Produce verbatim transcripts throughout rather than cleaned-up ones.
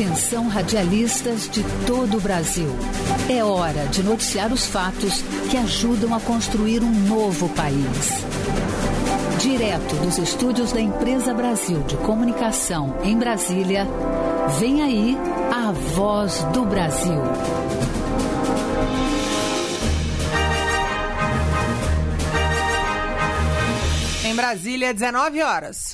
Atenção, radialistas de todo o Brasil. É hora de noticiar os fatos que ajudam a construir um novo país. Direto dos estúdios da Empresa Brasil de Comunicação em Brasília, vem aí a Voz do Brasil. Em Brasília, dezenove horas.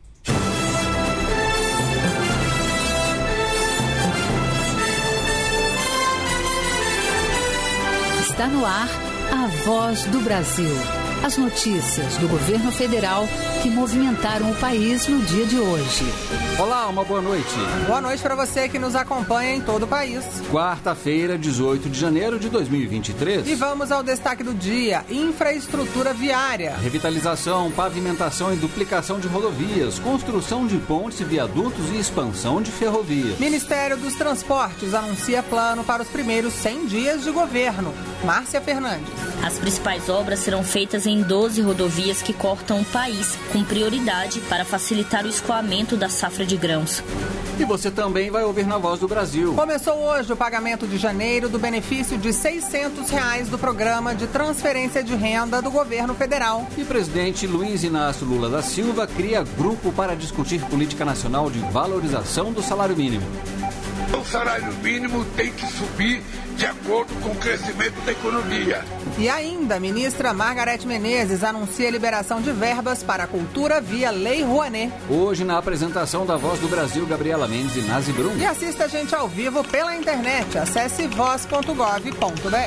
Está no ar a Voz do Brasil. As notícias do governo federal que movimentaram o país no dia de hoje. Olá, uma boa noite. Boa noite para você que nos acompanha em todo o país. Quarta-feira, dezoito de janeiro de dois mil e vinte e três. E vamos ao destaque do dia: infraestrutura viária. Revitalização, pavimentação e duplicação de rodovias, construção de pontes e viadutos e expansão de ferrovias. Ministério dos Transportes anuncia plano para os primeiros cem dias de governo. Márcia Fernandes. As principais obras serão feitas em doze rodovias que cortam o país, com prioridade para facilitar o escoamento da safra de grãos. E você também vai ouvir na Voz do Brasil. Começou hoje o pagamento de janeiro do benefício de seiscentos reais do programa de transferência de renda do governo federal. E presidente Luiz Inácio Lula da Silva cria grupo para discutir política nacional de valorização do salário mínimo. O salário mínimo tem que subir de acordo com o crescimento da economia. E ainda, a ministra Margarete Menezes anuncia a liberação de verbas para a cultura via Lei Rouanet. Hoje, na apresentação da Voz do Brasil, Gabriela Mendes e Nazi Brum. E assista a gente ao vivo pela internet. Acesse voz ponto gov ponto br.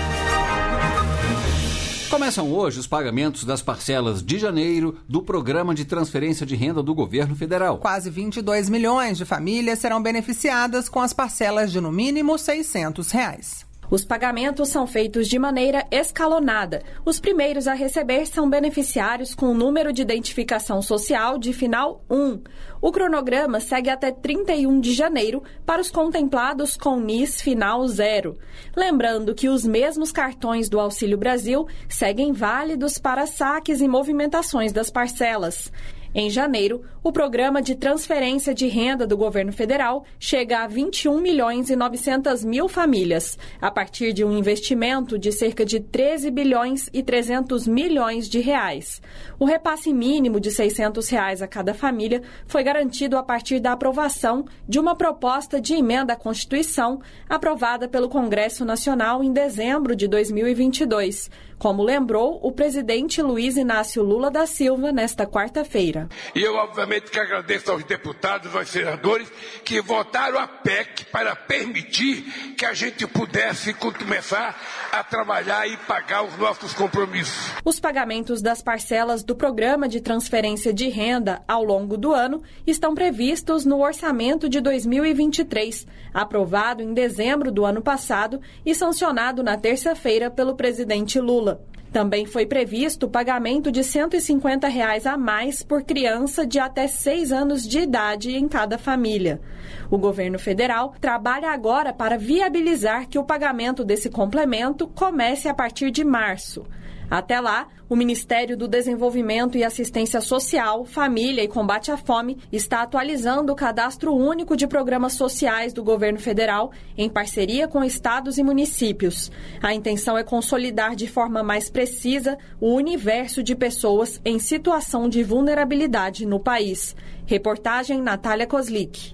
Começam hoje os pagamentos das parcelas de janeiro do Programa de Transferência de Renda do Governo Federal. Quase vinte e dois milhões de famílias serão beneficiadas com as parcelas de no mínimo seiscentos reais. Os pagamentos são feitos de maneira escalonada. Os primeiros a receber são beneficiários com o número de identificação social de final um. O cronograma segue até trinta e um de janeiro para os contemplados com N I S final zero. Lembrando que os mesmos cartões do Auxílio Brasil seguem válidos para saques e movimentações das parcelas. Em janeiro, o programa de transferência de renda do governo federal chega a vinte e um milhões e novecentas mil famílias, a partir de um investimento de cerca de treze bilhões e trezentos milhões de reais. O repasse mínimo de seiscentos reais a cada família foi garantido a partir da aprovação de uma proposta de emenda à Constituição aprovada pelo Congresso Nacional em dezembro de dois mil e vinte e dois, como lembrou o presidente Luiz Inácio Lula da Silva nesta quarta-feira. E eu, obviamente, que agradeço aos deputados, aos senadores, que votaram a P E C para permitir que a gente pudesse começar a trabalhar e pagar os nossos compromissos. Os pagamentos das parcelas do Programa de Transferência de Renda ao longo do ano estão previstos no orçamento de dois mil e vinte e três, aprovado em dezembro do ano passado e sancionado na terça-feira pelo presidente Lula. Também foi previsto o pagamento de cento e cinquenta reais a mais por criança de até seis anos de idade em cada família. O governo federal trabalha agora para viabilizar que o pagamento desse complemento comece a partir de março. Até lá, o Ministério do Desenvolvimento e Assistência Social, Família e Combate à Fome está atualizando o cadastro único de programas sociais do governo federal em parceria com estados e municípios. A intenção é consolidar de forma mais precisa o universo de pessoas em situação de vulnerabilidade no país. Reportagem Natália Kozlik.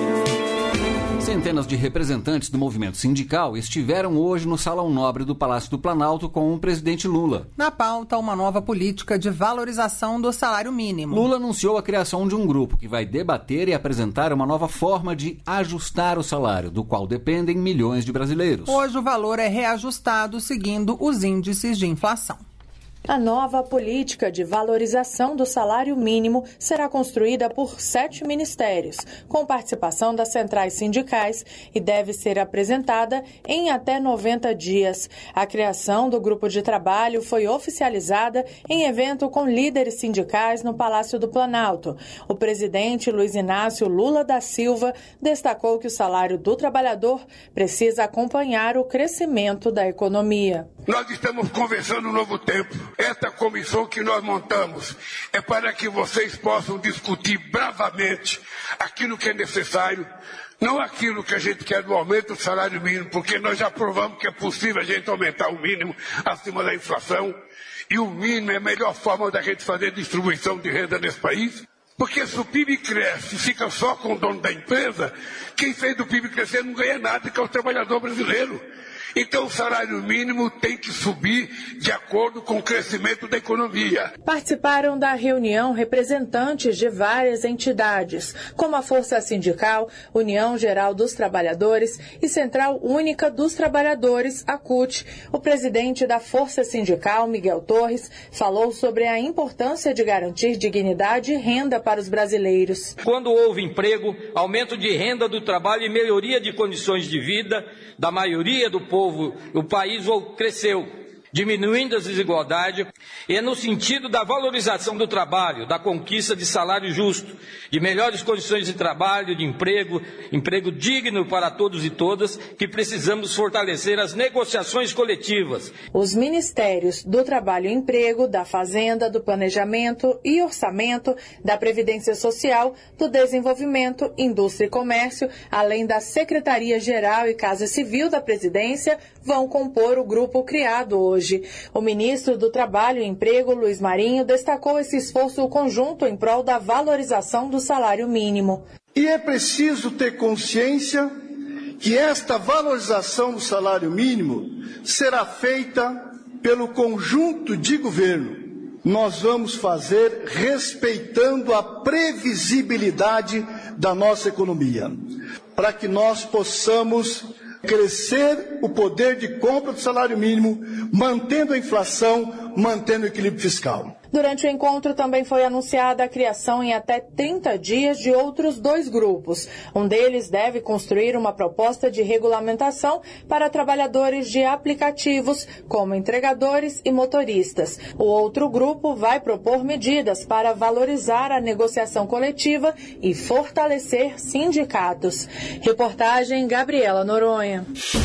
Centenas de representantes do movimento sindical estiveram hoje no Salão Nobre do Palácio do Planalto com o presidente Lula. Na pauta, uma nova política de valorização do salário mínimo. Lula anunciou a criação de um grupo que vai debater e apresentar uma nova forma de ajustar o salário, do qual dependem milhões de brasileiros. Hoje o valor é reajustado seguindo os índices de inflação. A nova política de valorização do salário mínimo será construída por sete ministérios, com participação das centrais sindicais, e deve ser apresentada em até noventa dias. A criação do grupo de trabalho foi oficializada em evento com líderes sindicais no Palácio do Planalto. O presidente Luiz Inácio Lula da Silva destacou que o salário do trabalhador precisa acompanhar o crescimento da economia. Nós estamos conversando um novo tempo. Esta comissão que nós montamos é para que vocês possam discutir bravamente aquilo que é necessário Não aquilo que a gente quer do aumento do salário mínimo, porque nós já provamos que é possível a gente aumentar o mínimo acima da inflação. E o mínimo é a melhor forma da gente fazer distribuição de renda nesse país. Porque se o P I B cresce e fica só com o dono da empresa, quem fez o P I B crescer não ganha nada, que é o trabalhador brasileiro. Então o salário mínimo tem que subir de acordo com o crescimento da economia. Participaram da reunião representantes de várias entidades, como a Força Sindical, União Geral dos Trabalhadores e Central Única dos Trabalhadores, a C U T. O presidente da Força Sindical, Miguel Torres, falou sobre a importância de garantir dignidade e renda para os brasileiros. Quando houve emprego, aumento de renda do trabalho e melhoria de condições de vida da maioria do povo, o país cresceu, diminuindo as desigualdades, e é no sentido da valorização do trabalho, da conquista de salário justo, de melhores condições de trabalho, de emprego, emprego digno para todos e todas, que precisamos fortalecer as negociações coletivas. Os ministérios do Trabalho e Emprego, da Fazenda, do Planejamento e Orçamento, da Previdência Social, do Desenvolvimento, Indústria e Comércio, além da Secretaria-Geral e Casa Civil da Presidência, vão compor o grupo criado hoje. O ministro do Trabalho e Emprego, Luiz Marinho, destacou esse esforço conjunto em prol da valorização do salário mínimo. E é preciso ter consciência que esta valorização do salário mínimo será feita pelo conjunto de governo. Nós vamos fazer respeitando a previsibilidade da nossa economia, para que nós possamos crescer o poder de compra do salário mínimo, mantendo a inflação, mantendo o equilíbrio fiscal. Durante o encontro também foi anunciada a criação em até trinta dias de outros dois grupos. Um deles deve construir uma proposta de regulamentação para trabalhadores de aplicativos, como entregadores e motoristas. O outro grupo vai propor medidas para valorizar a negociação coletiva e fortalecer sindicatos. Reportagem Gabriela Noronha.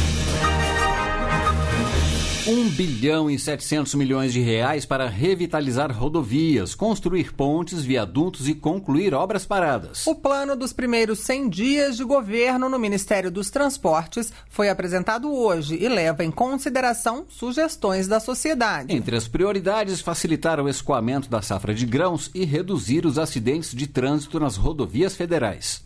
um bilhão e setecentos milhões de reais para revitalizar rodovias, construir pontes, viadutos e concluir obras paradas. O plano dos primeiros cem dias de governo no Ministério dos Transportes foi apresentado hoje e leva em consideração sugestões da sociedade. Entre as prioridades, facilitar o escoamento da safra de grãos e reduzir os acidentes de trânsito nas rodovias federais.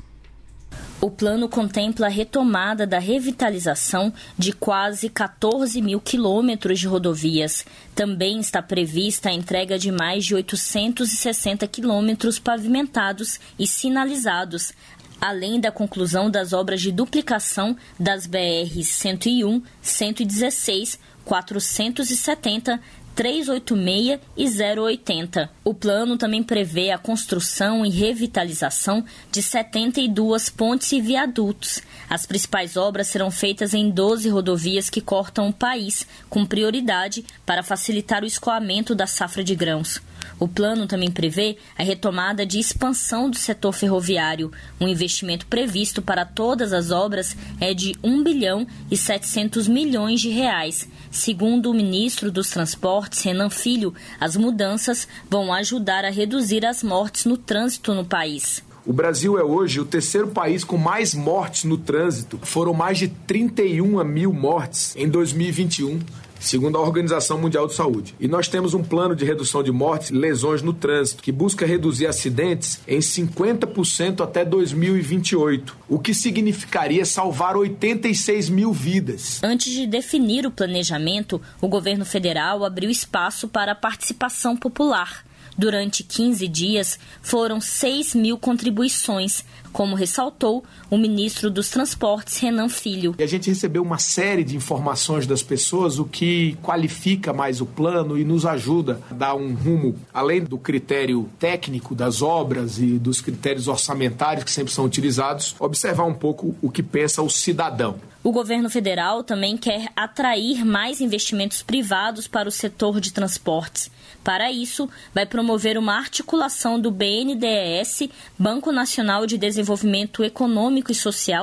O plano contempla a retomada da revitalização de quase quatorze mil quilômetros de rodovias. Também está prevista a entrega de mais de oitocentos e sessenta quilômetros pavimentados e sinalizados, além da conclusão das obras de duplicação das B Rs cento e um, cento e dezesseis, quatrocentos e setenta, trezentos e oitenta e seis e zero oitenta. O plano também prevê a construção e revitalização de setenta e duas pontes e viadutos. As principais obras serão feitas em doze rodovias que cortam o país, com prioridade para facilitar o escoamento da safra de grãos. O plano também prevê a retomada de expansão do setor ferroviário. O investimento previsto para todas as obras é de um bilhão e setecentos milhões de reais. Segundo o ministro dos Transportes, Renan Filho, as mudanças vão ajudar a reduzir as mortes no trânsito no país. O Brasil é hoje o terceiro país com mais mortes no trânsito. Foram mais de trinta e uma mil mortes em dois mil e vinte e um. Segundo a Organização Mundial de Saúde. E nós temos um plano de redução de mortes e lesões no trânsito, que busca reduzir acidentes em cinquenta por cento até dois mil e vinte e oito, o que significaria salvar oitenta e seis mil vidas. Antes de definir o planejamento, o governo federal abriu espaço para a participação popular. Durante quinze dias, foram seis mil contribuições, como ressaltou o ministro dos Transportes, Renan Filho. E a gente recebeu uma série de informações das pessoas, o que qualifica mais o plano e nos ajuda a dar um rumo, além do critério técnico das obras e dos critérios orçamentários que sempre são utilizados, observar um pouco o que pensa o cidadão. O governo federal também quer atrair mais investimentos privados para o setor de transportes. Para isso, vai promover uma articulação do B N D E S, Banco Nacional de Desenvolvimento Econômico e Social,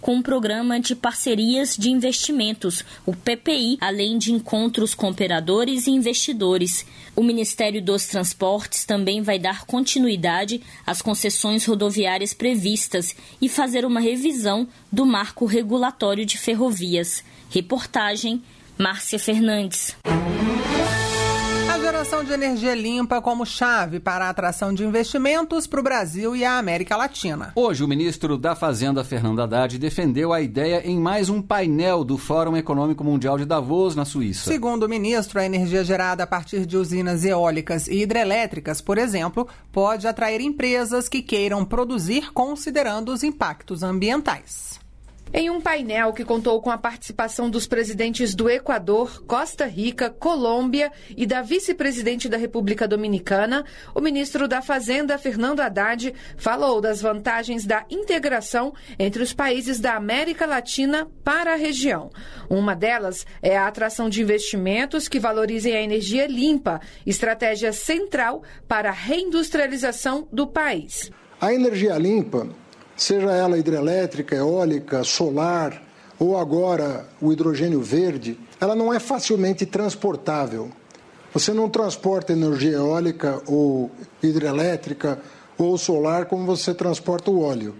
com um programa de parcerias de investimentos, o P P I, além de encontros com operadores e investidores. O Ministério dos Transportes também vai dar continuidade às concessões rodoviárias previstas e fazer uma revisão do marco regulatório de ferrovias. Reportagem, Márcia Fernandes. A geração de energia limpa como chave para a atração de investimentos para o Brasil e a América Latina. Hoje, o ministro da Fazenda, Fernando Haddad, defendeu a ideia em mais um painel do Fórum Econômico Mundial de Davos, na Suíça. Segundo o ministro, a energia gerada a partir de usinas eólicas e hidrelétricas, por exemplo, pode atrair empresas que queiram produzir considerando os impactos ambientais. Em um painel que contou com a participação dos presidentes do Equador, Costa Rica, Colômbia e da vice-presidente da República Dominicana, o ministro da Fazenda, Fernando Haddad, falou das vantagens da integração entre os países da América Latina para a região. Uma delas é a atração de investimentos que valorizem a energia limpa, estratégia central para a reindustrialização do país. A energia limpa, seja ela hidrelétrica, eólica, solar ou agora o hidrogênio verde, ela não é facilmente transportável. Você não transporta energia eólica ou hidrelétrica ou solar como você transporta o óleo.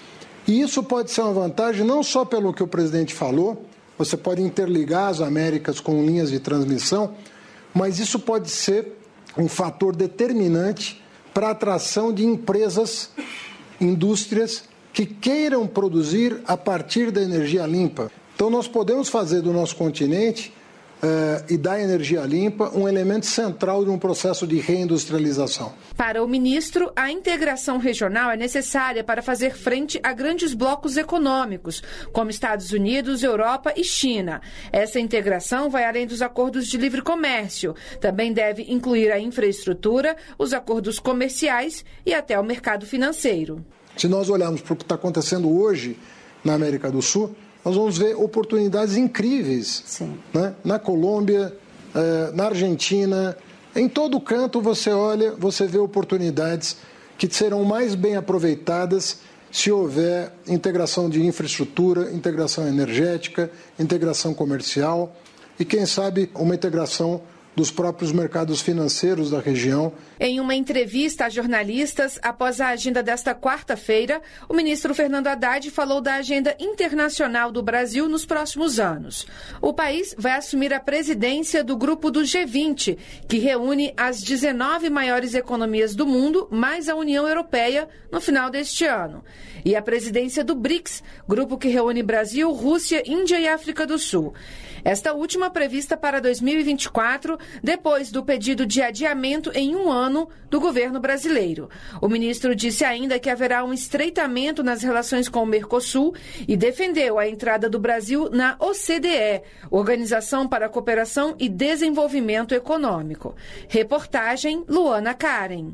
E isso pode ser uma vantagem não só pelo que o presidente falou, você pode interligar as Américas com linhas de transmissão, mas isso pode ser um fator determinante para a atração de empresas, indústrias que queiram produzir a partir da energia limpa. Então nós podemos fazer do nosso continente eh, e da energia limpa um elemento central de um processo de reindustrialização. Para o ministro, a integração regional é necessária para fazer frente a grandes blocos econômicos, como Estados Unidos, Europa e China. Essa integração vai além dos acordos de livre comércio. Também deve incluir a infraestrutura, os acordos comerciais e até o mercado financeiro. Se nós olharmos para o que está acontecendo hoje na América do Sul, nós vamos ver oportunidades incríveis. Sim. Né? Na Colômbia, eh, na Argentina, em todo canto você olha, você vê oportunidades que serão mais bem aproveitadas se houver integração de infraestrutura, integração energética, integração comercial e, quem sabe, uma integração dos próprios mercados financeiros da região. Em uma entrevista a jornalistas, após a agenda desta quarta-feira, o ministro Fernando Haddad falou da agenda internacional do Brasil nos próximos anos. O país vai assumir a presidência do grupo do G vinte, que reúne as dezenove maiores economias do mundo, mais a União Europeia, no final deste ano. E a presidência do BRICS, grupo que reúne Brasil, Rússia, Índia e África do Sul. Esta última prevista para dois mil e vinte e quatro, depois do pedido de adiamento em um ano do governo brasileiro. O ministro disse ainda que haverá um estreitamento nas relações com o Mercosul e defendeu a entrada do Brasil na O C D E, Organização para a Cooperação e Desenvolvimento Econômico. Reportagem, Luana Karen.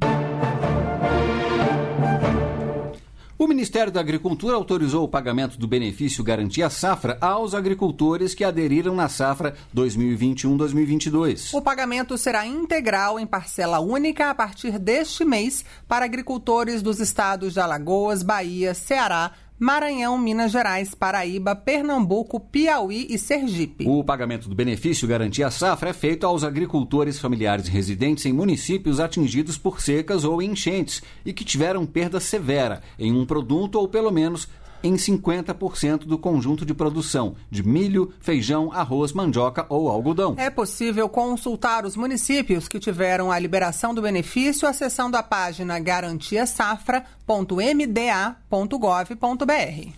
O Ministério da Agricultura autorizou o pagamento do benefício Garantia Safra aos agricultores que aderiram na safra dois mil e vinte e um, dois mil e vinte e dois. O pagamento será integral em parcela única a partir deste mês para agricultores dos estados de Alagoas, Bahia, Ceará, Maranhão, Minas Gerais, Paraíba, Pernambuco, Piauí e Sergipe. O pagamento do benefício Garantia Safra é feito aos agricultores familiares residentes em municípios atingidos por secas ou enchentes e que tiveram perda severa em um produto ou pelo menos em cinquenta por cento do conjunto de produção de milho, feijão, arroz, mandioca ou algodão. É possível consultar os municípios que tiveram a liberação do benefício acessando a página garantia safra ponto m d a ponto gov ponto b r.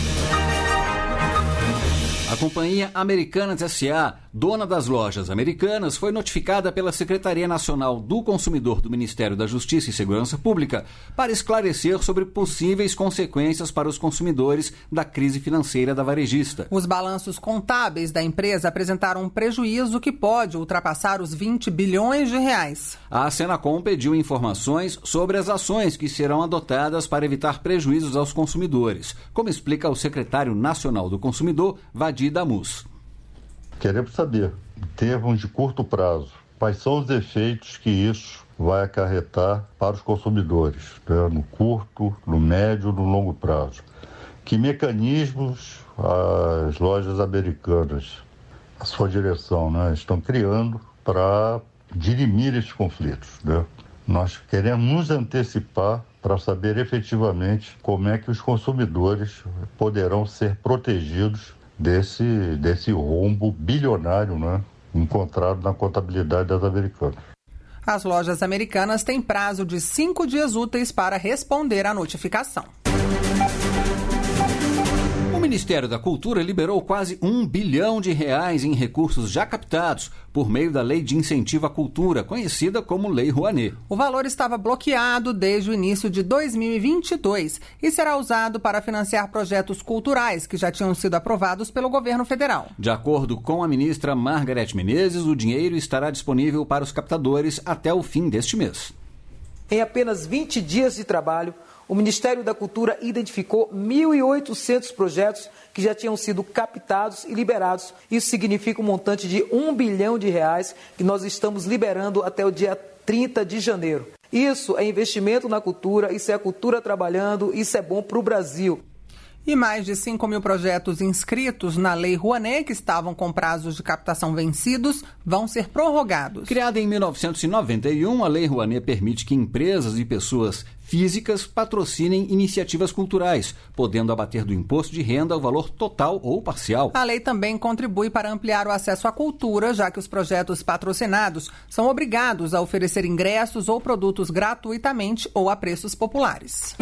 A companhia Americanas S A, dona das lojas Americanas, foi notificada pela Secretaria Nacional do Consumidor do Ministério da Justiça e Segurança Pública para esclarecer sobre possíveis consequências para os consumidores da crise financeira da varejista. Os balanços contábeis da empresa apresentaram um prejuízo que pode ultrapassar os vinte bilhões de reais. A Senacom pediu informações sobre as ações que serão adotadas para evitar prejuízos aos consumidores, como explica o secretário nacional do Consumidor, Vadir Damus. Queremos saber, em termos de curto prazo, quais são os efeitos que isso vai acarretar para os consumidores, né, no curto, no médio e no longo prazo. Que mecanismos as lojas americanas, a sua direção, né, estão criando para dirimir esses conflitos, né? Nós queremos nos antecipar para saber efetivamente como é que os consumidores poderão ser protegidos desse, desse rombo bilionário, né, encontrado na contabilidade das americanas. As lojas americanas têm prazo de cinco dias úteis para responder à notificação. O Ministério da Cultura liberou quase um bilhão de reais em recursos já captados por meio da Lei de Incentivo à Cultura, conhecida como Lei Rouanet. O valor estava bloqueado desde o início de dois mil e vinte e dois e será usado para financiar projetos culturais que já tinham sido aprovados pelo governo federal. De acordo com a ministra Margarete Menezes, o dinheiro estará disponível para os captadores até o fim deste mês. Em apenas vinte dias de trabalho, o Ministério da Cultura identificou mil e oitocentos projetos que já tinham sido captados e liberados. Isso significa um montante de um bilhão de reais que nós estamos liberando até o dia trinta de janeiro. Isso é investimento na cultura, isso é a cultura trabalhando, isso é bom para o Brasil. E mais de cinco mil projetos inscritos na Lei Rouanet, que estavam com prazos de captação vencidos, vão ser prorrogados. Criada em mil novecentos e noventa e um, a Lei Rouanet permite que empresas e pessoas físicas patrocinem iniciativas culturais, podendo abater do imposto de renda o valor total ou parcial. A lei também contribui para ampliar o acesso à cultura, já que os projetos patrocinados são obrigados a oferecer ingressos ou produtos gratuitamente ou a preços populares.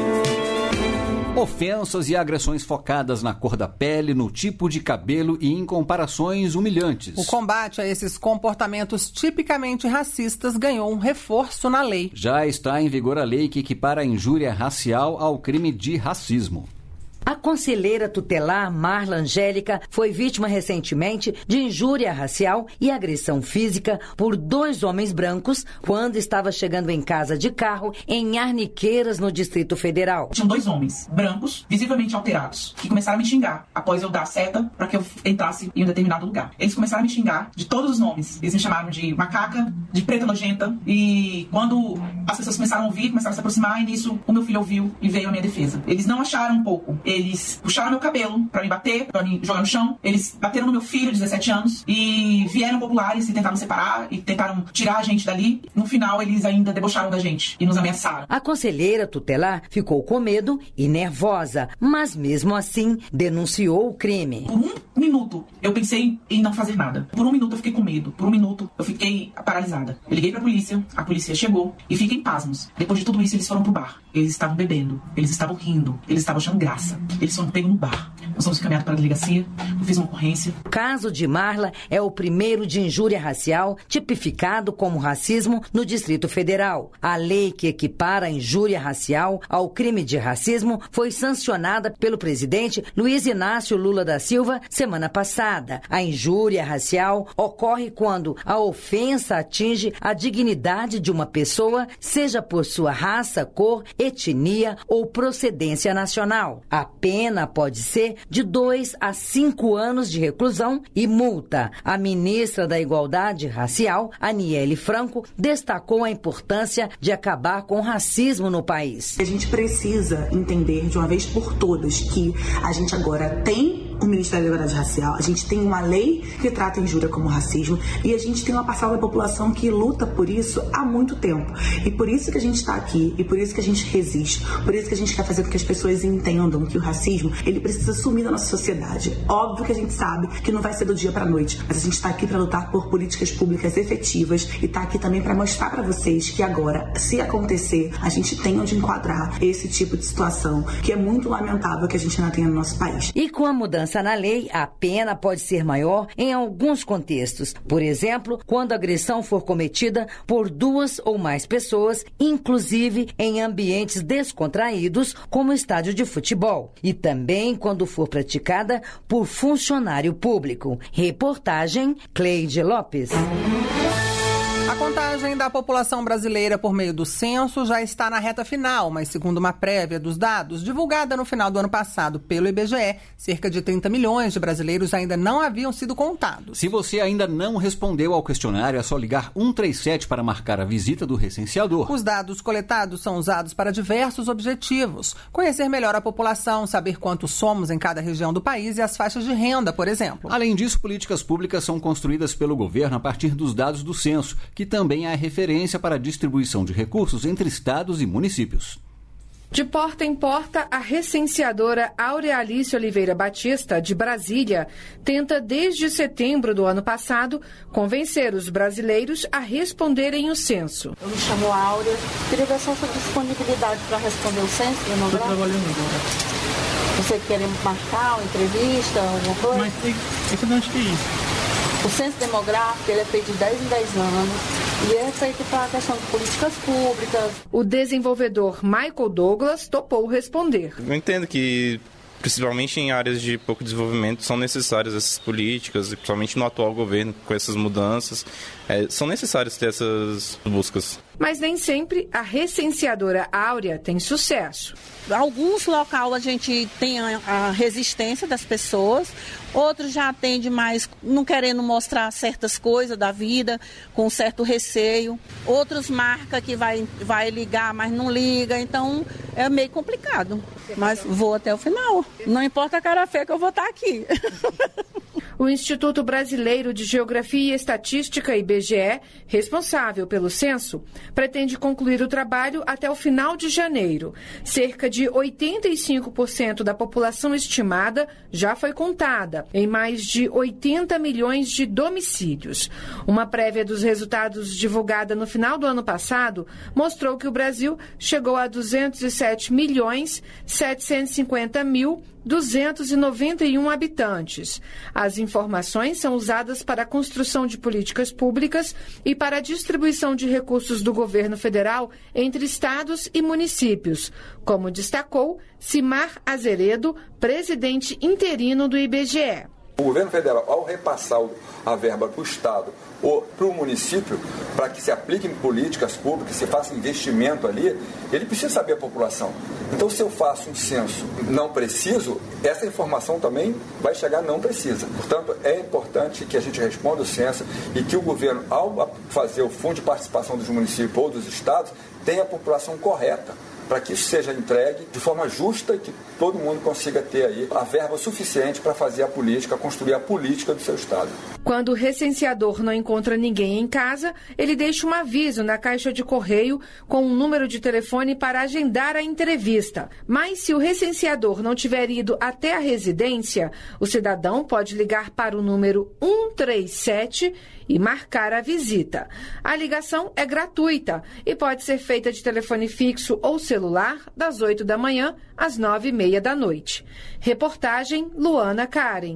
Ofensas e agressões focadas na cor da pele, no tipo de cabelo e em comparações humilhantes. O combate a esses comportamentos tipicamente racistas ganhou um reforço na lei. Já está em vigor a lei que equipara a injúria racial ao crime de racismo. A conselheira tutelar Marla Angélica foi vítima recentemente de injúria racial e agressão física por dois homens brancos quando estava chegando em casa de carro em Arniqueiras, no Distrito Federal. Tinham dois homens brancos, visivelmente alterados, que começaram a me xingar após eu dar seta para que eu entrasse em um determinado lugar. Eles começaram a me xingar de todos os nomes. Eles me chamaram de macaca, de preta nojenta, e quando as pessoas começaram a ouvir, começaram a se aproximar, e nisso o meu filho ouviu e veio à minha defesa. Eles não acharam um pouco. Eles puxaram meu cabelo pra me bater, pra me jogar no chão. Eles bateram no meu filho de dezessete anos e vieram populares e tentaram separar e tentaram tirar a gente dali. No final, eles ainda debocharam da gente e nos ameaçaram. A conselheira tutelar ficou com medo e nervosa, mas mesmo assim denunciou o crime. Por um minuto, eu pensei em não fazer nada. Por um minuto, eu fiquei com medo. Por um minuto, eu fiquei paralisada. Eu liguei pra polícia, a polícia chegou e fiquem pasmos. Depois de tudo isso, eles foram pro bar. Eles estavam bebendo, eles estavam rindo, eles estavam achando graça. Eles foram pegos no bar. Nós fomos encaminhados para a delegacia, eu fiz uma ocorrência. O caso de Marla é o primeiro de injúria racial tipificado como racismo no Distrito Federal. A lei que equipara a injúria racial ao crime de racismo foi sancionada pelo presidente Luiz Inácio Lula da Silva semana passada. A injúria racial ocorre quando a ofensa atinge a dignidade de uma pessoa, seja por sua raça, cor, etnia ou procedência nacional. A pena pode ser de dois a cinco anos de reclusão e multa. A ministra da Igualdade Racial, Aniele Franco, destacou a importância de acabar com o racismo no país. A gente precisa entender de uma vez por todas que a gente agora tem o Ministério da Igualdade Racial, a gente tem uma lei que trata a injúria como racismo e a gente tem uma parcela da população que luta por isso há muito tempo. E por isso que a gente está aqui, e por isso que a gente resiste, por isso que a gente quer fazer com que as pessoas entendam que o racismo, ele precisa sumir da nossa sociedade. Óbvio que a gente sabe que não vai ser do dia para a noite, mas a gente está aqui para lutar por políticas públicas efetivas e está aqui também para mostrar para vocês que agora, se acontecer, a gente tem onde enquadrar esse tipo de situação, que é muito lamentável que a gente ainda tenha no nosso país. E com a mudança na lei, a pena pode ser maior em alguns contextos. Por exemplo, quando a agressão for cometida por duas ou mais pessoas, inclusive em ambientes descontraídos, como estádio de futebol. E também quando for praticada por funcionário público. Reportagem Cleide Lopes. A contagem da população brasileira por meio do censo já está na reta final, mas segundo uma prévia dos dados divulgada no final do ano passado pelo I B G E, cerca de trinta milhões de brasileiros ainda não haviam sido contados. Se você ainda não respondeu ao questionário, é só ligar um três sete para marcar a visita do recenseador. Os dados coletados são usados para diversos objetivos. Conhecer melhor a população, saber quantos somos em cada região do país e as faixas de renda, por exemplo. Além disso, políticas públicas são construídas pelo governo a partir dos dados do censo, que também é referência para a distribuição de recursos entre estados e municípios. De porta em porta, a recenseadora Aurealice Oliveira Batista, de Brasília, tenta desde setembro do ano passado convencer os brasileiros a responderem o censo. Eu me chamo Áurea, queria ver só sua disponibilidade para responder o censo. Estou trabalhando agora. Você quer marcar uma entrevista, alguma coisa? Mas tem, tem que onde que é isso? O censo demográfico ele é feito de dez em dez anos e é feito para a questão de políticas públicas. O desenvolvedor Michael Douglas topou responder. Eu entendo que, principalmente em áreas de pouco desenvolvimento, são necessárias essas políticas, e principalmente no atual governo, com essas mudanças, é, são necessárias ter essas buscas. Mas nem sempre a recenseadora Áurea tem sucesso. Alguns locais a gente tem a resistência das pessoas, outros já atende mais não querendo mostrar certas coisas da vida, com certo receio. Outros marca que vai, vai ligar, mas não liga, então é meio complicado. Mas vou até o final. Não importa a cara feia que eu vou estar aqui. O Instituto Brasileiro de Geografia e Estatística, I B G E, responsável pelo censo, pretende concluir o trabalho até o final de janeiro. Cerca de oitenta e cinco por cento da população estimada já foi contada, em mais de oitenta milhões de domicílios. Uma prévia dos resultados divulgada no final do ano passado mostrou que o Brasil chegou a duzentos e sete milhões setecentos e cinquenta mil duzentos e noventa e um habitantes. As informações são usadas para a construção de políticas públicas e para a distribuição de recursos do governo federal entre estados e municípios, como destacou Simar Azeredo, presidente interino do I B G E. O governo federal, ao repassar a verba para o estado ou para o município, para que se apliquem políticas públicas, se faça investimento ali, ele precisa saber a população. Então, se eu faço um censo não preciso, essa informação também vai chegar não precisa. Portanto, é importante que a gente responda o censo e que o governo, ao fazer o fundo de participação dos municípios ou dos estados, tenha a população correta, para que isso seja entregue de forma justa e que todo mundo consiga ter aí a verba suficiente para fazer a política, construir a política do seu estado. Quando o recenseador não encontra ninguém em casa, ele deixa um aviso na caixa de correio com um número de telefone para agendar a entrevista. Mas se o recenseador não tiver ido até a residência, o cidadão pode ligar para o número um três sete e marcar a visita. A ligação é gratuita e pode ser feita de telefone fixo ou celular das oito da manhã às nove e meia da noite. Reportagem Luana Karen.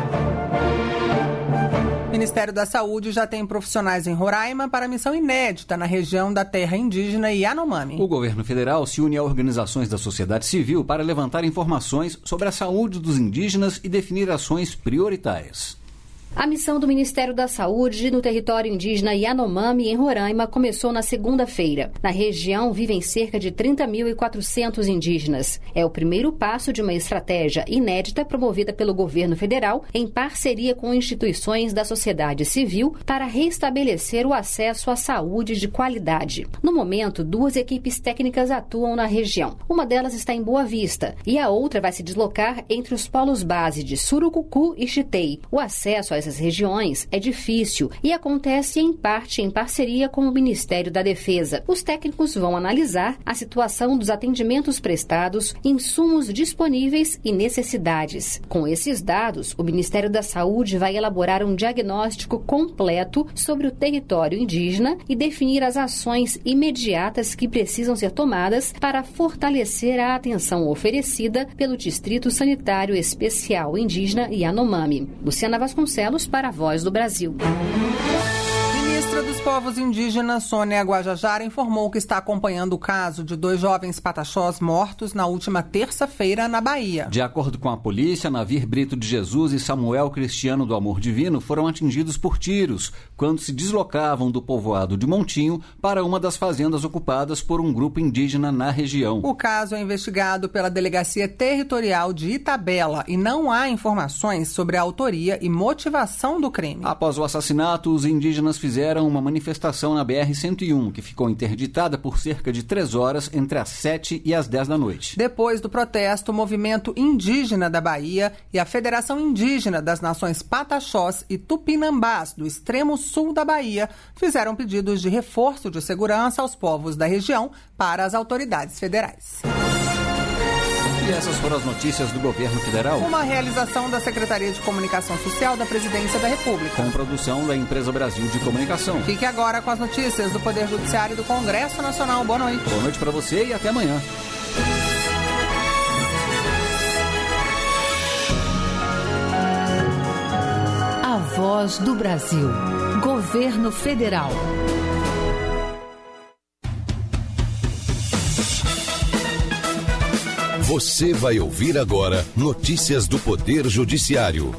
O Ministério da Saúde já tem profissionais em Roraima para missão inédita na região da terra indígena Yanomami. O governo federal se une a organizações da sociedade civil para levantar informações sobre a saúde dos indígenas e definir ações prioritárias. A missão do Ministério da Saúde no território indígena Yanomami, em Roraima, começou na segunda-feira. Na região vivem cerca de trinta mil e quatrocentos indígenas. É o primeiro passo de uma estratégia inédita promovida pelo governo federal em parceria com instituições da sociedade civil para restabelecer o acesso à saúde de qualidade. No momento, duas equipes técnicas atuam na região. Uma delas está em Boa Vista e a outra vai se deslocar entre os polos base de Surucucu e Chitei. O acesso a essas regiões é difícil e acontece em parte em parceria com o Ministério da Defesa. Os técnicos vão analisar a situação dos atendimentos prestados, insumos disponíveis e necessidades. Com esses dados, o Ministério da Saúde vai elaborar um diagnóstico completo sobre o território indígena e definir as ações imediatas que precisam ser tomadas para fortalecer a atenção oferecida pelo Distrito Sanitário Especial Indígena Yanomami. Luciana Vasconcelos para a Voz do Brasil. Ministra dos povos indígenas, Sônia Guajajara informou que está acompanhando o caso de dois jovens pataxós mortos na última terça-feira na Bahia. De acordo com a polícia, Navir Brito de Jesus e Samuel Cristiano do Amor Divino foram atingidos por tiros quando se deslocavam do povoado de Montinho para uma das fazendas ocupadas por um grupo indígena na região. O caso é investigado pela Delegacia Territorial de Itabela e não há informações sobre a autoria e motivação do crime. Após o assassinato, os indígenas fizeram uma manifestação na B R cento e um, que ficou interditada por cerca de três horas entre as sete e as dez da noite. Depois do protesto, o Movimento Indígena da Bahia e a Federação Indígena das Nações Pataxós e Tupinambás do extremo sul da Bahia fizeram pedidos de reforço de segurança aos povos da região para as autoridades federais. E essas foram as notícias do governo federal. Uma realização da Secretaria de Comunicação Social da Presidência da República. Com produção da Empresa Brasil de Comunicação. Fique agora com as notícias do Poder Judiciário e do Congresso Nacional. Boa noite. Boa noite para você e até amanhã. A Voz do Brasil. Governo Federal. Você vai ouvir agora notícias do Poder Judiciário.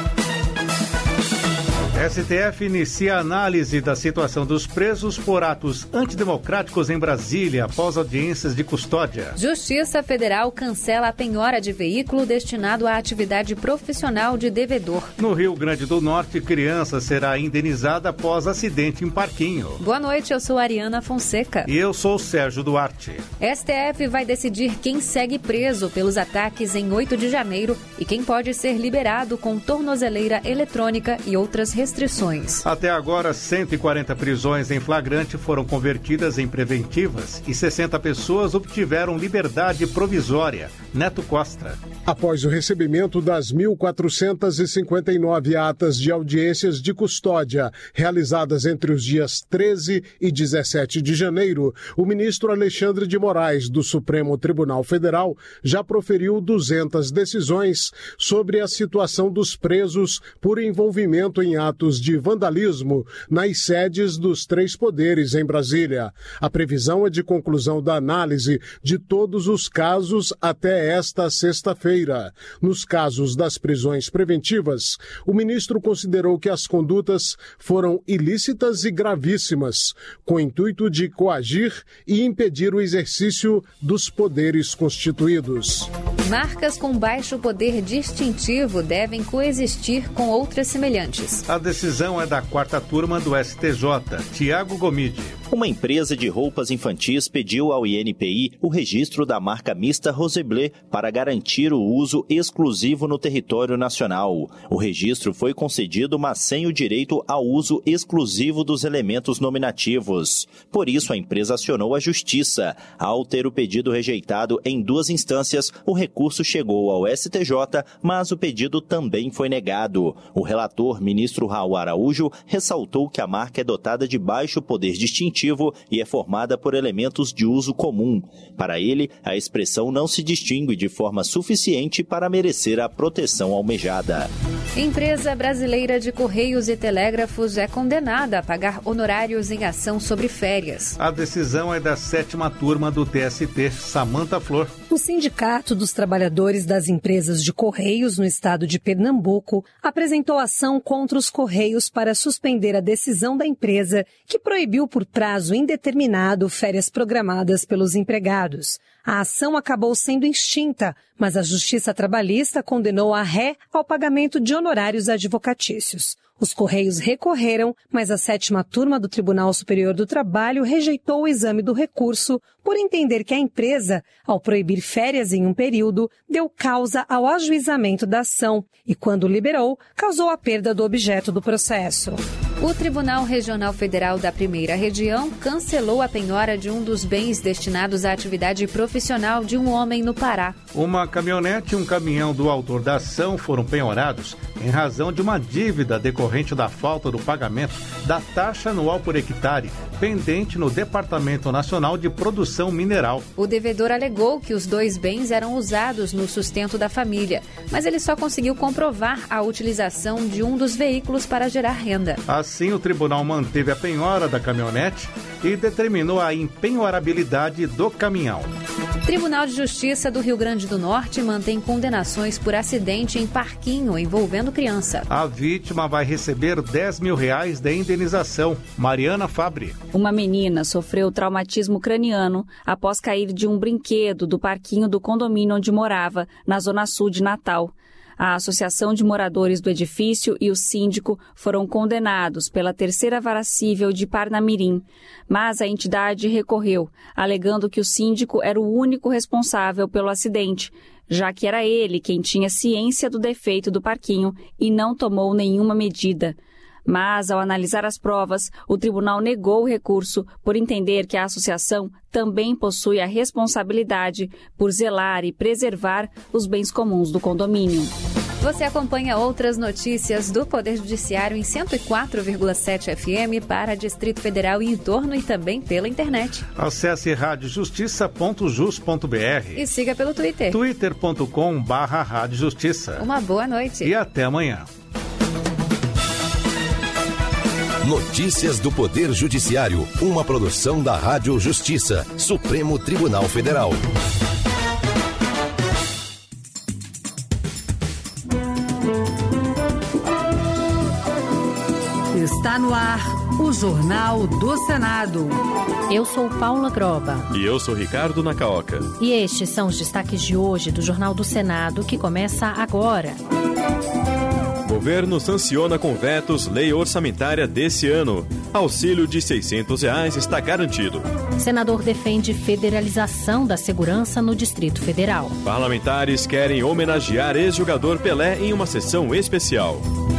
S T F inicia a análise da situação dos presos por atos antidemocráticos em Brasília após audiências de custódia. Justiça Federal cancela a penhora de veículo destinado à atividade profissional de devedor. No Rio Grande do Norte, criança será indenizada após acidente em parquinho. Boa noite, eu sou Ariana Fonseca. E eu sou Sérgio Duarte. S T F vai decidir quem segue preso pelos ataques em oito de janeiro e quem pode ser liberado com tornozeleira eletrônica e outras restrições. Restrições. Até agora, cento e quarenta prisões em flagrante foram convertidas em preventivas e sessenta pessoas obtiveram liberdade provisória. Neto Costa. Após o recebimento das mil quatrocentas e cinquenta e nove atas de audiências de custódia realizadas entre os dias treze e dezessete de janeiro, o ministro Alexandre de Moraes, do Supremo Tribunal Federal, já proferiu duzentas decisões sobre a situação dos presos por envolvimento em atos de vandalismo nas sedes dos três poderes em Brasília. A previsão é de conclusão da análise de todos os casos até esta sexta-feira. Nos casos das prisões preventivas, o ministro considerou que as condutas foram ilícitas e gravíssimas, com o intuito de coagir e impedir o exercício dos poderes constituídos. Marcas com baixo poder distintivo devem coexistir com outras semelhantes. A decisão é da quarta turma do S T J. Tiago Gomide. Uma empresa de roupas infantis pediu ao I N P I o registro da marca mista Roseblé para garantir o uso exclusivo no território nacional. O registro foi concedido, mas sem o direito ao uso exclusivo dos elementos nominativos. Por isso, a empresa acionou a Justiça. Ao ter o pedido rejeitado em duas instâncias, o recurso chegou ao S T J, mas o pedido também foi negado. O relator, ministro Raul Araújo, ressaltou que a marca é dotada de baixo poder distintivo e é formada por elementos de uso comum. Para ele, a expressão não se distingue de forma suficiente para merecer a proteção almejada. Empresa brasileira de Correios e Telégrafos é condenada a pagar honorários em ação sobre férias. A decisão é da sétima turma do T S T, Samanta Flor. O Sindicato dos Trabalhadores das Empresas de Correios no estado de Pernambuco apresentou ação contra os Correios para suspender a decisão da empresa que proibiu por prazo indeterminado férias programadas pelos empregados. A ação acabou sendo extinta, mas a Justiça Trabalhista condenou a ré ao pagamento de honorários advocatícios. Os Correios recorreram, mas a sétima turma do Tribunal Superior do Trabalho rejeitou o exame do recurso por entender que a empresa, ao proibir férias em um período, deu causa ao ajuizamento da ação e, quando liberou, causou a perda do objeto do processo. O Tribunal Regional Federal da Primeira Região cancelou a penhora de um dos bens destinados à atividade profissional de um homem no Pará. Uma caminhonete e um caminhão do autor da ação foram penhorados em razão de uma dívida decorrente da falta do pagamento da taxa anual por hectare, pendente no Departamento Nacional de Produção Mineral. O devedor alegou que os dois bens eram usados no sustento da família, mas ele só conseguiu comprovar a utilização de um dos veículos para gerar renda. A Assim, o tribunal manteve a penhora da caminhonete e determinou a impenhorabilidade do caminhão. Tribunal de Justiça do Rio Grande do Norte mantém condenações por acidente em parquinho envolvendo criança. A vítima vai receber dez mil reais de indenização. Mariana Fabri. Uma menina sofreu traumatismo craniano após cair de um brinquedo do parquinho do condomínio onde morava, na zona sul de Natal. A Associação de Moradores do Edifício e o síndico foram condenados pela Terceira Vara Cível de Parnamirim, mas a entidade recorreu, alegando que o síndico era o único responsável pelo acidente, já que era ele quem tinha ciência do defeito do parquinho e não tomou nenhuma medida. Mas, ao analisar as provas, o tribunal negou o recurso por entender que a associação também possui a responsabilidade por zelar e preservar os bens comuns do condomínio. Você acompanha outras notícias do Poder Judiciário em cento e quatro vírgula sete F M para Distrito Federal e entorno e também pela internet. Acesse rádio justiça ponto jus ponto b r e siga pelo Twitter. twitter ponto com barra rádio justiça. Uma boa noite. E até amanhã. Notícias do Poder Judiciário, uma produção da Rádio Justiça, Supremo Tribunal Federal. Está no ar o Jornal do Senado. Eu sou Paula Groba. E eu sou Ricardo Nacaoca. E estes são os destaques de hoje do Jornal do Senado, que começa agora. Governo sanciona com vetos lei orçamentária desse ano. Auxílio de seiscentos reais está garantido. Senador defende federalização da segurança no Distrito Federal. Parlamentares querem homenagear ex-jogador Pelé em uma sessão especial.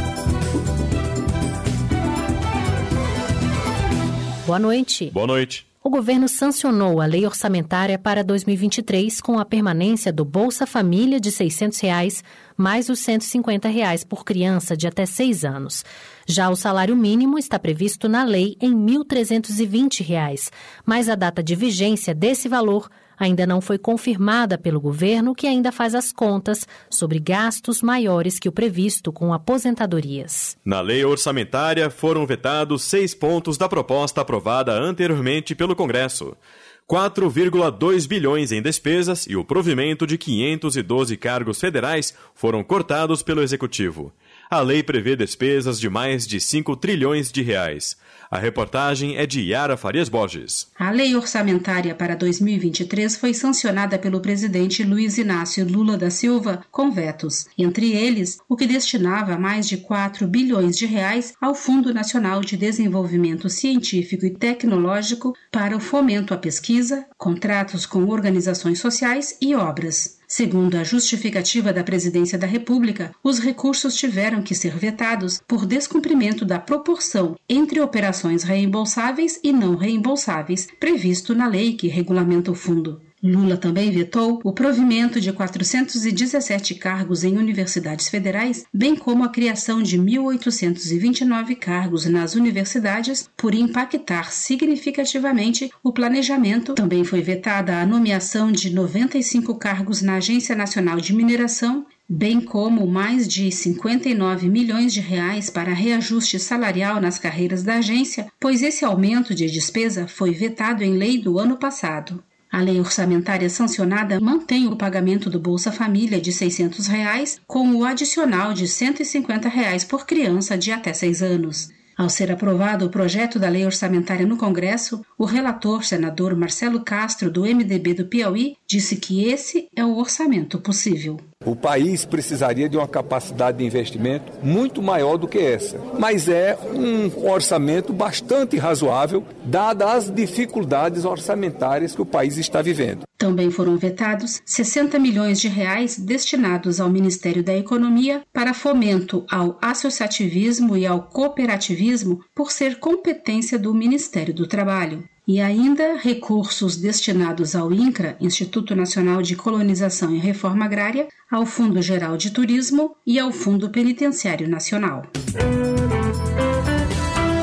Boa noite. Boa noite. O governo sancionou a lei orçamentária para dois mil e vinte e três com a permanência do Bolsa Família de seiscentos reais, mais os cento e cinquenta reais por criança de até seis anos. Já o salário mínimo está previsto na lei em mil trezentos e vinte reais, mas a data de vigência desse valor ainda não foi confirmada pelo governo, que ainda faz as contas sobre gastos maiores que o previsto com aposentadorias. Na lei orçamentária foram vetados seis pontos da proposta aprovada anteriormente pelo Congresso. quatro vírgula dois bilhões em despesas e o provimento de quinhentos e doze cargos federais foram cortados pelo Executivo. A lei prevê despesas de mais de cinco trilhões de reais. A reportagem é de Yara Farias Borges. A lei orçamentária para dois mil e vinte e três foi sancionada pelo presidente Luiz Inácio Lula da Silva com vetos, entre eles o que destinava mais de quatro bilhões de reais ao Fundo Nacional de Desenvolvimento Científico e Tecnológico para o fomento à pesquisa, contratos com organizações sociais e obras. Segundo a justificativa da Presidência da República, os recursos tiveram que ser vetados por descumprimento da proporção entre operações reembolsáveis e não reembolsáveis, previsto na lei que regulamenta o fundo. Lula também vetou o provimento de quatrocentos e dezessete cargos em universidades federais, bem como a criação de mil oitocentos e vinte e nove cargos nas universidades, por impactar significativamente o planejamento. Também foi vetada a nomeação de noventa e cinco cargos na Agência Nacional de Mineração, bem como mais de cinquenta e nove milhões de reais para reajuste salarial nas carreiras da agência, pois esse aumento de despesa foi vetado em lei do ano passado. A lei orçamentária sancionada mantém o pagamento do Bolsa Família de seiscentos reais, com o adicional de cento e cinquenta reais por criança de até seis anos. Ao ser aprovado o projeto da lei orçamentária no Congresso, o relator, senador Marcelo Castro, do M D B do Piauí, disse que esse é o orçamento possível. O país precisaria de uma capacidade de investimento muito maior do que essa, mas é um orçamento bastante razoável, dadas as dificuldades orçamentárias que o país está vivendo. Também foram vetados sessenta milhões de reais destinados ao Ministério da Economia para fomento ao associativismo e ao cooperativismo, por ser competência do Ministério do Trabalho. E ainda recursos destinados ao INCRA, Instituto Nacional de Colonização e Reforma Agrária, ao Fundo Geral de Turismo e ao Fundo Penitenciário Nacional.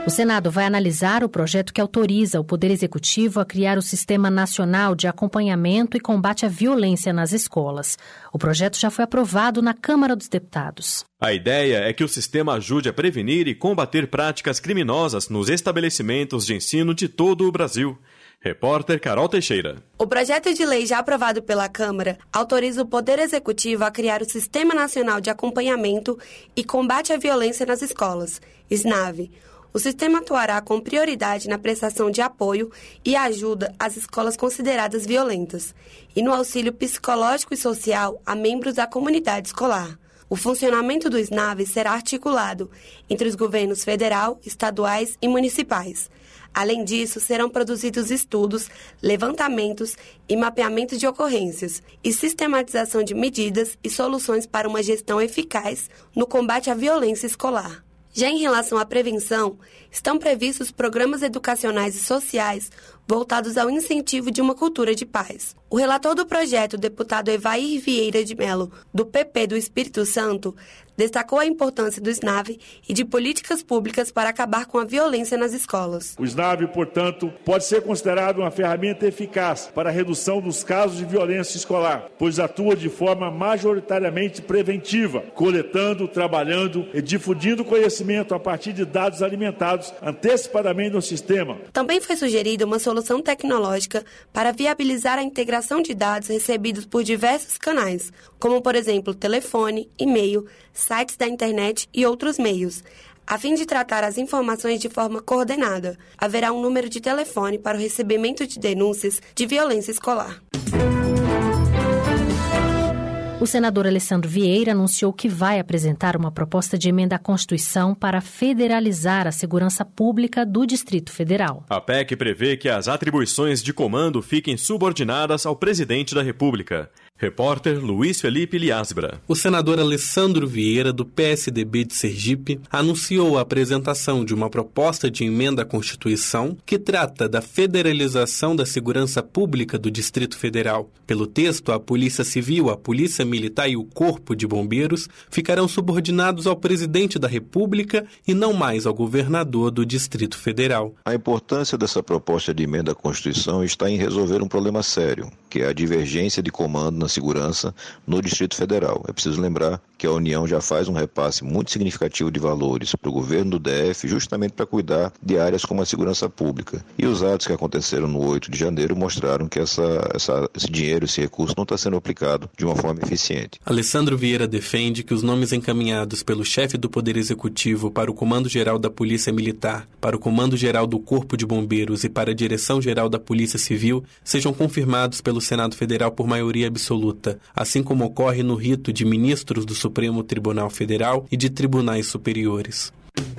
O Senado vai analisar o projeto que autoriza o Poder Executivo a criar o Sistema Nacional de Acompanhamento e Combate à Violência nas Escolas. O projeto já foi aprovado na Câmara dos Deputados. A ideia é que o sistema ajude a prevenir e combater práticas criminosas nos estabelecimentos de ensino de todo o Brasil. Repórter Carol Teixeira. O projeto de lei já aprovado pela Câmara autoriza o Poder Executivo a criar o Sistema Nacional de Acompanhamento e Combate à Violência nas Escolas, SNAVE. O sistema atuará com prioridade na prestação de apoio e ajuda às escolas consideradas violentas e no auxílio psicológico e social a membros da comunidade escolar. O funcionamento do SNAVE será articulado entre os governos federal, estaduais e municipais. Além disso, serão produzidos estudos, levantamentos e mapeamentos de ocorrências e sistematização de medidas e soluções para uma gestão eficaz no combate à violência escolar. Já em relação à prevenção, estão previstos programas educacionais e sociais voltados ao incentivo de uma cultura de paz. O relator do projeto, o deputado Evair Vieira de Mello, do P P do Espírito Santo, destacou a importância do SNAVE e de políticas públicas para acabar com a violência nas escolas. O SNAVE, portanto, pode ser considerado uma ferramenta eficaz para a redução dos casos de violência escolar, pois atua de forma majoritariamente preventiva, coletando, trabalhando e difundindo conhecimento a partir de dados alimentados antecipadamente no sistema. Também foi sugerida uma solução tecnológica para viabilizar a integração de dados recebidos por diversos canais, como, por exemplo, telefone, e-mail, sites da internet e outros meios. A fim de tratar as informações de forma coordenada, haverá um número de telefone para o recebimento de denúncias de violência escolar. O senador Alessandro Vieira anunciou que vai apresentar uma proposta de emenda à Constituição para federalizar a segurança pública do Distrito Federal. A P E C prevê que as atribuições de comando fiquem subordinadas ao presidente da República. Repórter Luiz Felipe Liasbra. O senador Alessandro Vieira, do P S D B de Sergipe, anunciou a apresentação de uma proposta de emenda à Constituição que trata da federalização da segurança pública do Distrito Federal. Pelo texto, a Polícia Civil, a Polícia Militar e o Corpo de Bombeiros ficarão subordinados ao presidente da República e não mais ao governador do Distrito Federal. A importância dessa proposta de emenda à Constituição está em resolver um problema sério, que é a divergência de comando na segurança no Distrito Federal. É preciso lembrar que a União já faz um repasse muito significativo de valores para o governo do D F, justamente para cuidar de áreas como a segurança pública. E os atos que aconteceram no oito de janeiro mostraram que essa, essa, esse dinheiro, esse recurso não está sendo aplicado de uma forma eficiente. Alessandro Vieira defende que os nomes encaminhados pelo chefe do Poder Executivo para o Comando-Geral da Polícia Militar, para o Comando-Geral do Corpo de Bombeiros e para a Direção-Geral da Polícia Civil sejam confirmados pelo Senado Federal por maioria absoluta, assim como ocorre no rito de ministros do Supremo Tribunal Federal e de tribunais superiores.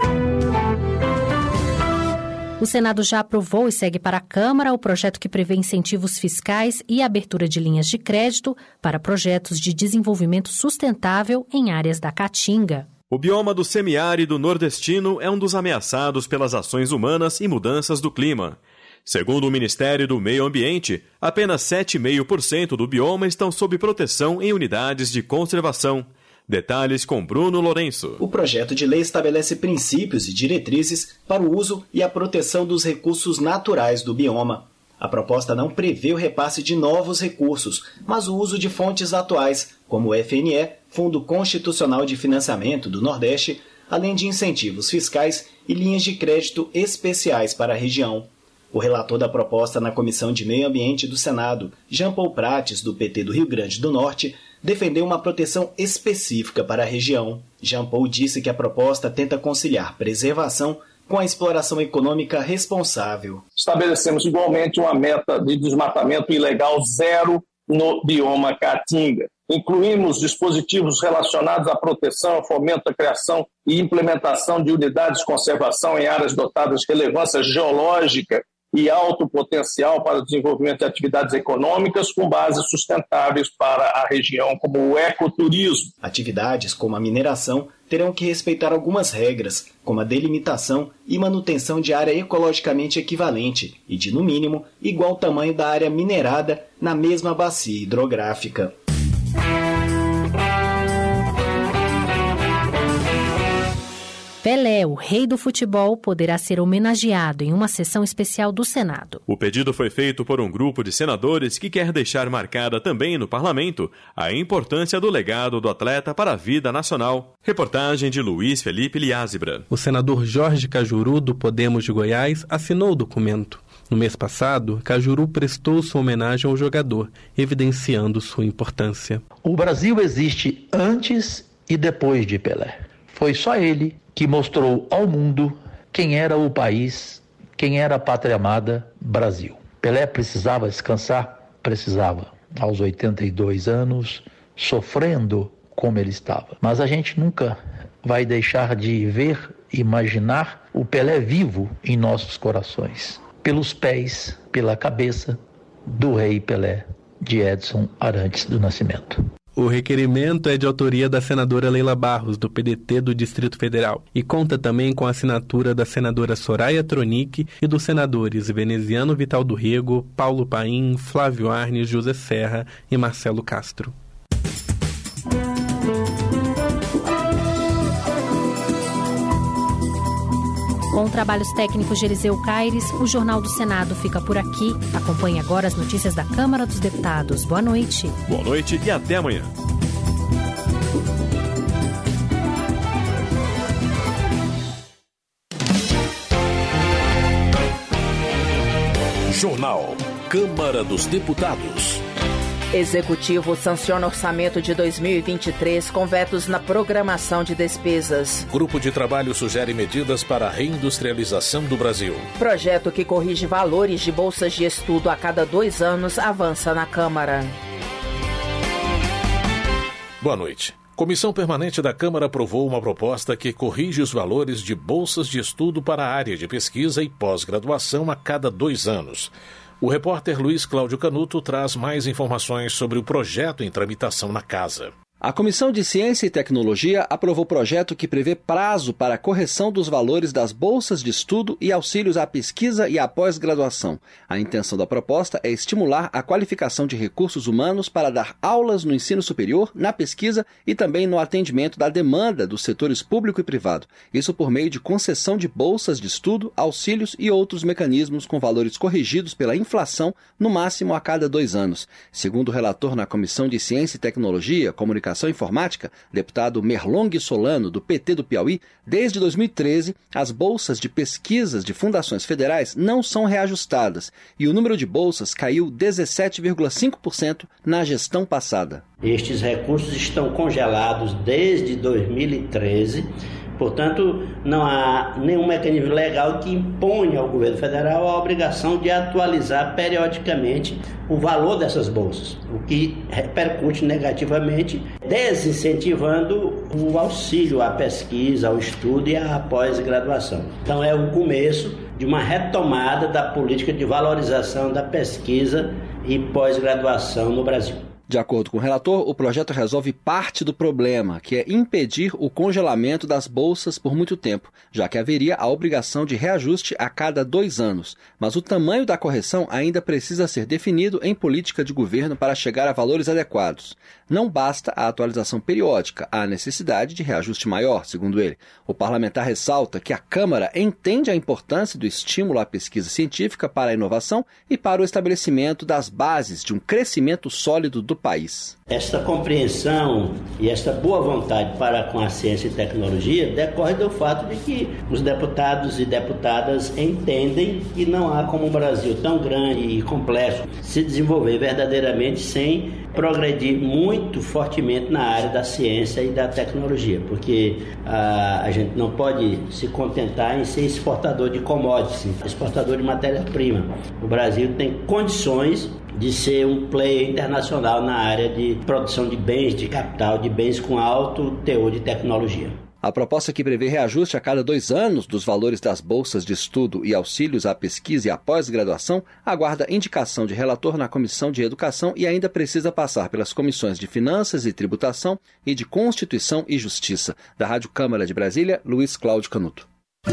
O Senado já aprovou e segue para a Câmara o projeto que prevê incentivos fiscais e abertura de linhas de crédito para projetos de desenvolvimento sustentável em áreas da Caatinga. O bioma do semiárido nordestino é um dos ameaçados pelas ações humanas e mudanças do clima. Segundo o Ministério do Meio Ambiente, apenas sete vírgula cinco por cento do bioma estão sob proteção em unidades de conservação. Detalhes com Bruno Lourenço. O projeto de lei estabelece princípios e diretrizes para o uso e a proteção dos recursos naturais do bioma. A proposta não prevê o repasse de novos recursos, mas o uso de fontes atuais, como o F N E, Fundo Constitucional de Financiamento do Nordeste, além de incentivos fiscais e linhas de crédito especiais para a região. O relator da proposta na Comissão de Meio Ambiente do Senado, Jean Paul Prates, do P T do Rio Grande do Norte, defendeu uma proteção específica para a região. Jean Paul disse que a proposta tenta conciliar preservação com a exploração econômica responsável. Estabelecemos igualmente uma meta de desmatamento ilegal zero no bioma Caatinga. Incluímos dispositivos relacionados à proteção, fomento, à criação e implementação de unidades de conservação em áreas dotadas de relevância geológica e alto potencial para o desenvolvimento de atividades econômicas com bases sustentáveis para a região, como o ecoturismo. Atividades como a mineração terão que respeitar algumas regras, como a delimitação e manutenção de área ecologicamente equivalente e de, no mínimo, igual tamanho da área minerada na mesma bacia hidrográfica. Pelé, o rei do futebol, poderá ser homenageado em uma sessão especial do Senado. O pedido foi feito por um grupo de senadores que quer deixar marcada também no parlamento a importância do legado do atleta para a vida nacional. Reportagem de Luiz Felipe Liázebra. O senador Jorge Cajuru, do Podemos de Goiás, assinou o documento. No mês passado, Cajuru prestou sua homenagem ao jogador, evidenciando sua importância. O Brasil existe antes e depois de Pelé. Foi só ele que mostrou ao mundo quem era o país, quem era a pátria amada Brasil. Pelé precisava descansar? Precisava. Aos oitenta e dois anos, sofrendo como ele estava. Mas a gente nunca vai deixar de ver, imaginar o Pelé vivo em nossos corações. Pelos pés, pela cabeça do rei Pelé, de Edson Arantes do Nascimento. O requerimento é de autoria da senadora Leila Barros, do P D T do Distrito Federal, e conta também com a assinatura da senadora Soraya Tronic e dos senadores Veneziano Vital do Rego, Paulo Paim, Flávio Arnes, José Serra e Marcelo Castro. Com trabalhos técnicos de Eliseu Caires, o Jornal do Senado fica por aqui. Acompanhe agora as notícias da Câmara dos Deputados. Boa noite. Boa noite e até amanhã. Jornal Câmara dos Deputados. Executivo sanciona orçamento de dois mil e vinte e três com vetos na programação de despesas. Grupo de trabalho sugere medidas para a reindustrialização do Brasil. Projeto que corrige valores de bolsas de estudo a cada dois anos avança na Câmara. Boa noite. Comissão Permanente da Câmara aprovou uma proposta que corrige os valores de bolsas de estudo para a área de pesquisa e pós-graduação a cada dois anos. O repórter Luiz Cláudio Canuto traz mais informações sobre o projeto em tramitação na Casa. A Comissão de Ciência e Tecnologia aprovou projeto que prevê prazo para a correção dos valores das bolsas de estudo e auxílios à pesquisa e à pós-graduação. A intenção da proposta é estimular a qualificação de recursos humanos para dar aulas no ensino superior, na pesquisa e também no atendimento da demanda dos setores público e privado. Isso por meio de concessão de bolsas de estudo, auxílios e outros mecanismos com valores corrigidos pela inflação, no máximo a cada dois anos. Segundo o relator na Comissão de Ciência e Tecnologia, Comunicação e Informática, deputado Merlong Solano, do P T do Piauí, desde dois mil e treze, as bolsas de pesquisas de fundações federais não são reajustadas e o número de bolsas caiu dezessete vírgula cinco por cento na gestão passada. Estes recursos estão congelados desde dois mil e treze. Portanto, não há nenhum mecanismo legal que imponha ao governo federal a obrigação de atualizar periodicamente o valor dessas bolsas, o que repercute negativamente, desincentivando o auxílio à pesquisa, ao estudo e à pós-graduação. Então, é o começo de uma retomada da política de valorização da pesquisa e pós-graduação no Brasil. De acordo com o relator, o projeto resolve parte do problema, que é impedir o congelamento das bolsas por muito tempo, já que haveria a obrigação de reajuste a cada dois anos. Mas o tamanho da correção ainda precisa ser definido em política de governo para chegar a valores adequados. Não basta a atualização periódica, há necessidade de reajuste maior, segundo ele. O parlamentar ressalta que a Câmara entende a importância do estímulo à pesquisa científica para a inovação e para o estabelecimento das bases de um crescimento sólido do país. Esta compreensão e esta boa vontade para com a ciência e tecnologia decorre do fato de que os deputados e deputadas entendem que não há como um Brasil tão grande e complexo se desenvolver verdadeiramente sem progredir muito fortemente na área da ciência e da tecnologia, porque a, a gente não pode se contentar em ser exportador de commodities, exportador de matéria-prima. O Brasil tem condições de ser um player internacional na área de produção de bens, de capital, de bens com alto teor de tecnologia. A proposta que prevê reajuste a cada dois anos dos valores das bolsas de estudo e auxílios à pesquisa e à pós-graduação aguarda indicação de relator na Comissão de Educação e ainda precisa passar pelas comissões de Finanças e Tributação e de Constituição e Justiça. Da Rádio Câmara de Brasília, Luiz Cláudio Canuto.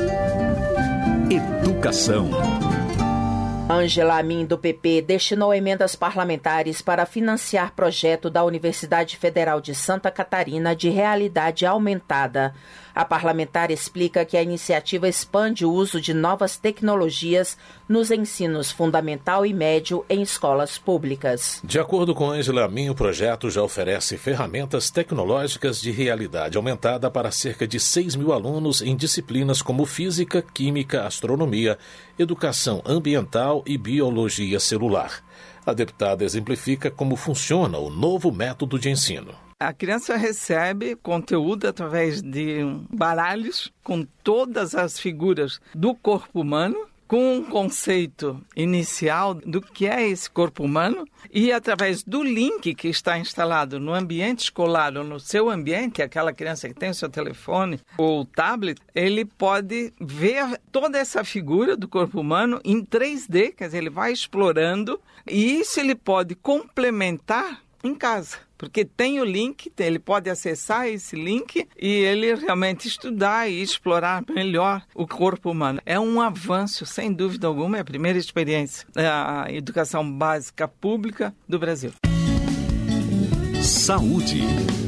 Educação. Ângela Amin, do P P, destinou emendas parlamentares para financiar projeto da Universidade Federal de Santa Catarina de realidade aumentada. A parlamentar explica que a iniciativa expande o uso de novas tecnologias nos ensinos fundamental e médio em escolas públicas. De acordo com Ângela Amin, o projeto já oferece ferramentas tecnológicas de realidade aumentada para cerca de seis mil alunos em disciplinas como física, química, astronomia, educação ambiental e biologia celular. A deputada exemplifica como funciona o novo método de ensino. A criança recebe conteúdo através de baralhos com todas as figuras do corpo humano, com um conceito inicial do que é esse corpo humano e através do link que está instalado no ambiente escolar ou no seu ambiente, aquela criança que tem o seu telefone ou tablet, ele pode ver toda essa figura do corpo humano em três D, quer dizer, ele vai explorando e isso ele pode complementar em casa. Porque tem o link, ele pode acessar esse link e ele realmente estudar e explorar melhor o corpo humano. É um avanço, sem dúvida alguma, é a primeira experiência da educação básica pública do Brasil. Saúde.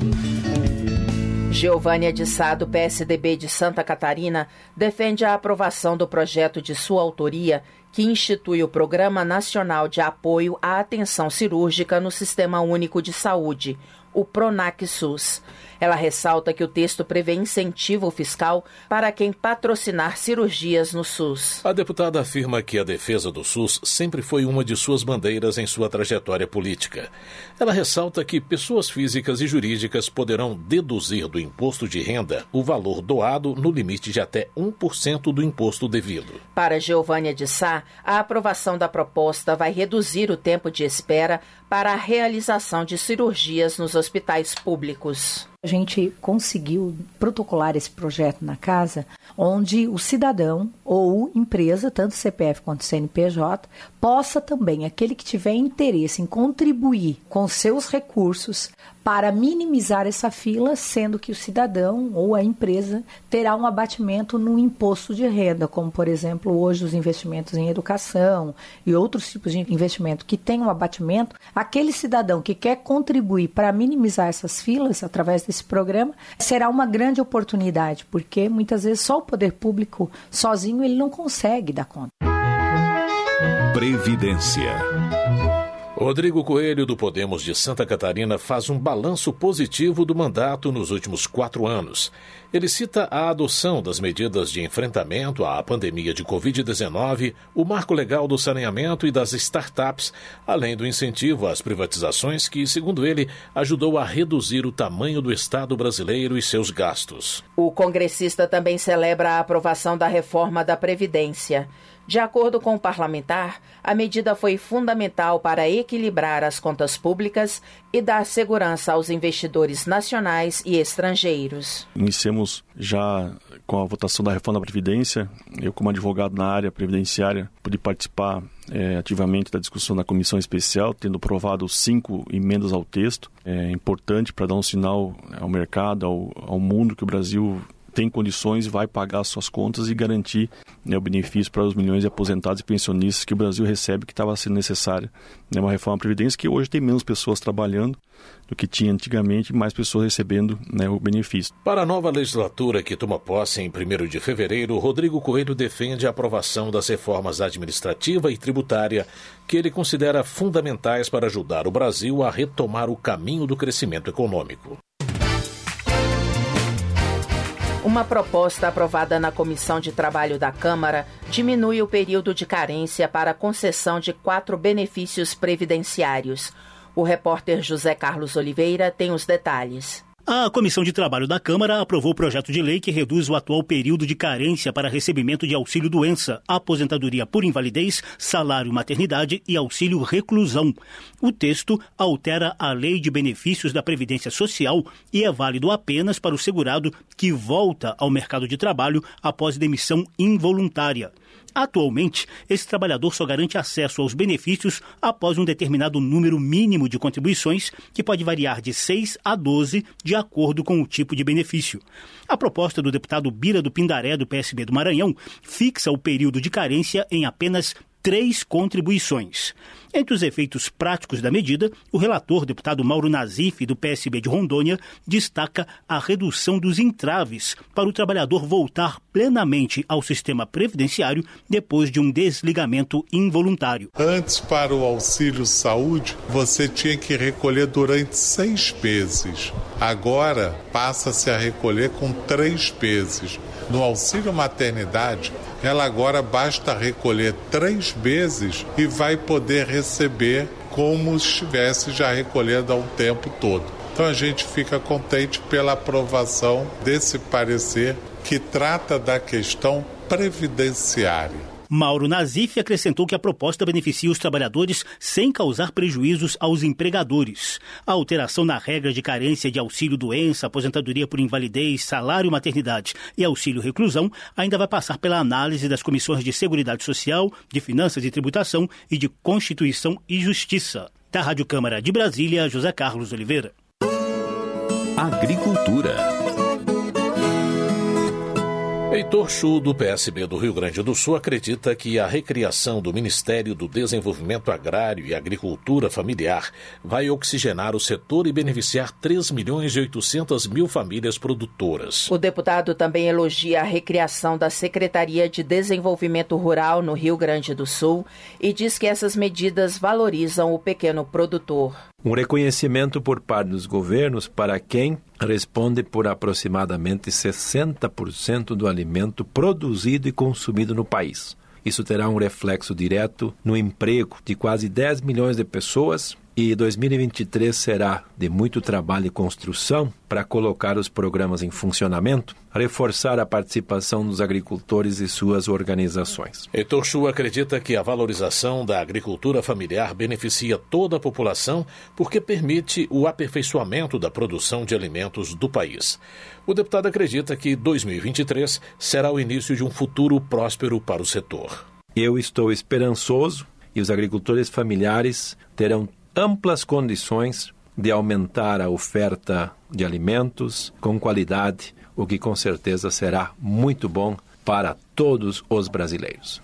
Geovânia de Sá, do P S D B de Santa Catarina, defende a aprovação do projeto de sua autoria que institui o Programa Nacional de Apoio à Atenção Cirúrgica no Sistema Único de Saúde, o PRONAC-SUS. Ela ressalta que o texto prevê incentivo fiscal para quem patrocinar cirurgias no SUS. A deputada afirma que a defesa do SUS sempre foi uma de suas bandeiras em sua trajetória política. Ela ressalta que pessoas físicas e jurídicas poderão deduzir do imposto de renda o valor doado no limite de até um por cento do imposto devido. Para Geovânia de Sá, a aprovação da proposta vai reduzir o tempo de espera para a realização de cirurgias nos hospitais públicos. A gente conseguiu protocolar esse projeto na casa, onde o cidadão ou empresa, tanto C P F quanto C N P J, possa também, aquele que tiver interesse em contribuir com seus recursos para minimizar essa fila, sendo que o cidadão ou a empresa terá um abatimento no imposto de renda, como, por exemplo, hoje os investimentos em educação e outros tipos de investimento que têm um abatimento. Aquele cidadão que quer contribuir para minimizar essas filas através desse programa será uma grande oportunidade, porque muitas vezes só o poder público sozinho ele não consegue dar conta. Previdência. Rodrigo Coelho, do Podemos de Santa Catarina, faz um balanço positivo do mandato nos últimos quatro anos. Ele cita a adoção das medidas de enfrentamento à pandemia de covid dezenove, o marco legal do saneamento e das startups, além do incentivo às privatizações que, segundo ele, ajudou a reduzir o tamanho do Estado brasileiro e seus gastos. O congressista também celebra a aprovação da reforma da Previdência. De acordo com o parlamentar, a medida foi fundamental para equilibrar as contas públicas e dar segurança aos investidores nacionais e estrangeiros. Iniciamos já com a votação da reforma da Previdência. Eu, como advogado na área previdenciária, pude participar é, ativamente da discussão da comissão especial, tendo aprovado cinco emendas ao texto. É importante para dar um sinal ao mercado, ao, ao mundo, que o Brasil tem condições e vai pagar suas contas e garantir, né, o benefício para os milhões de aposentados e pensionistas que o Brasil recebe, que estava sendo necessária. É uma reforma da Previdência que hoje tem menos pessoas trabalhando do que tinha antigamente, mais pessoas recebendo, né, o benefício. Para a nova legislatura que toma posse em primeiro de fevereiro, Rodrigo Coelho defende a aprovação das reformas administrativa e tributária que ele considera fundamentais para ajudar o Brasil a retomar o caminho do crescimento econômico. Uma proposta aprovada na Comissão de Trabalho da Câmara diminui o período de carência para a concessão de quatro benefícios previdenciários. O repórter José Carlos Oliveira tem os detalhes. A Comissão de Trabalho da Câmara aprovou o projeto de lei que reduz o atual período de carência para recebimento de auxílio-doença, aposentadoria por invalidez, salário maternidade e auxílio-reclusão. O texto altera a Lei de Benefícios da Previdência Social e é válido apenas para o segurado que volta ao mercado de trabalho após demissão involuntária. Atualmente, esse trabalhador só garante acesso aos benefícios após um determinado número mínimo de contribuições, que pode variar de seis a doze, de acordo com o tipo de benefício. A proposta do deputado Bira do Pindaré, do P S B do Maranhão, fixa o período de carência em apenas três contribuições. Entre os efeitos práticos da medida, o relator, deputado Mauro Nazif, do P S B de Rondônia, destaca a redução dos entraves para o trabalhador voltar plenamente ao sistema previdenciário depois de um desligamento involuntário. Antes, para o auxílio saúde, você tinha que recolher durante seis meses. Agora, passa-se a recolher com três meses. No auxílio maternidade, ela agora basta recolher três meses e vai poder receber como se estivesse já recolhendo há um tempo todo. Então a gente fica contente pela aprovação desse parecer que trata da questão previdenciária. Mauro Nazif acrescentou que a proposta beneficia os trabalhadores sem causar prejuízos aos empregadores. A alteração na regra de carência de auxílio-doença, aposentadoria por invalidez, salário-maternidade e auxílio-reclusão ainda vai passar pela análise das comissões de Seguridade Social, de Finanças e Tributação e de Constituição e Justiça. Da Rádio Câmara de Brasília, José Carlos Oliveira. Agricultura. Heitor Chu, do P S B do Rio Grande do Sul, acredita que a recriação do Ministério do Desenvolvimento Agrário e Agricultura Familiar vai oxigenar o setor e beneficiar três milhões e oitocentas mil famílias produtoras. O deputado também elogia a recriação da Secretaria de Desenvolvimento Rural no Rio Grande do Sul e diz que essas medidas valorizam o pequeno produtor. Um reconhecimento por parte dos governos para quem responde por aproximadamente sessenta por cento do alimento produzido e consumido no país. Isso terá um reflexo direto no emprego de quase dez milhões de pessoas e dois mil e vinte e três será de muito trabalho e construção para colocar os programas em funcionamento, reforçar a participação dos agricultores e suas organizações. Heitor Chu acredita que a valorização da agricultura familiar beneficia toda a população porque permite o aperfeiçoamento da produção de alimentos do país. O deputado acredita que dois mil e vinte e três será o início de um futuro próspero para o setor. Eu estou esperançoso e os agricultores familiares terão amplas condições de aumentar a oferta de alimentos com qualidade, o que com certeza será muito bom para todos os brasileiros.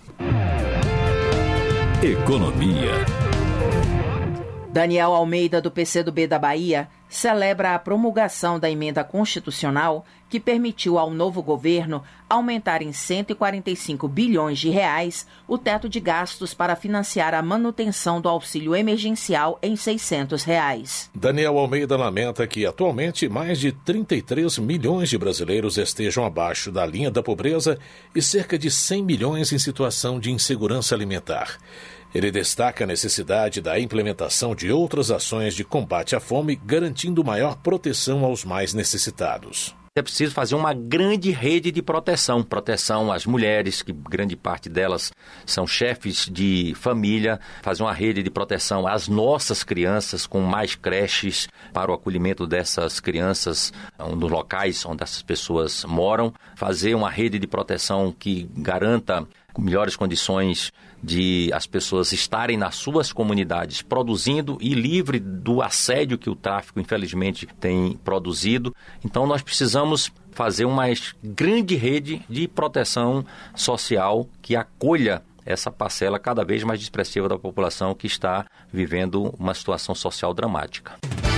Economia. Daniel Almeida, do P C do B da Bahia, celebra a promulgação da emenda constitucional que permitiu ao novo governo aumentar em cento e quarenta e cinco bilhões de reais o teto de gastos para financiar a manutenção do auxílio emergencial em seiscentos reais. Daniel Almeida lamenta que atualmente mais de trinta e três milhões de brasileiros estejam abaixo da linha da pobreza e cerca de cem milhões em situação de insegurança alimentar. Ele destaca a necessidade da implementação de outras ações de combate à fome, garantindo maior proteção aos mais necessitados. É preciso fazer uma grande rede de proteção, proteção às mulheres, que grande parte delas são chefes de família, fazer uma rede de proteção às nossas crianças, com mais creches para o acolhimento dessas crianças nos locais onde essas pessoas moram, fazer uma rede de proteção que garanta melhores condições de as pessoas estarem nas suas comunidades produzindo e livre do assédio que o tráfico, infelizmente, tem produzido. Então, nós precisamos fazer uma grande rede de proteção social que acolha essa parcela cada vez mais expressiva da população que está vivendo uma situação social dramática.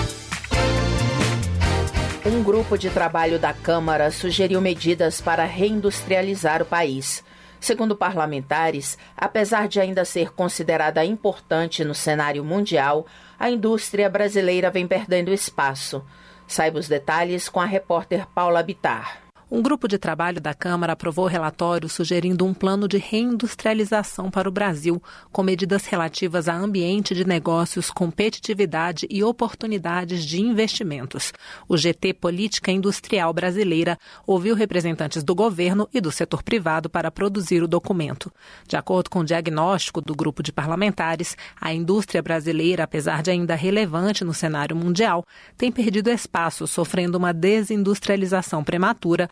Um grupo de trabalho da Câmara sugeriu medidas para reindustrializar o país. Segundo parlamentares, apesar de ainda ser considerada importante no cenário mundial, a indústria brasileira vem perdendo espaço. Saiba os detalhes com a repórter Paula Bittar. Um grupo de trabalho da Câmara aprovou o relatório sugerindo um plano de reindustrialização para o Brasil, com medidas relativas a ambiente de negócios, competitividade e oportunidades de investimentos. O G T Política Industrial Brasileira ouviu representantes do governo e do setor privado para produzir o documento. De acordo com o diagnóstico do grupo de parlamentares, a indústria brasileira, apesar de ainda relevante no cenário mundial, tem perdido espaço, sofrendo uma desindustrialização prematura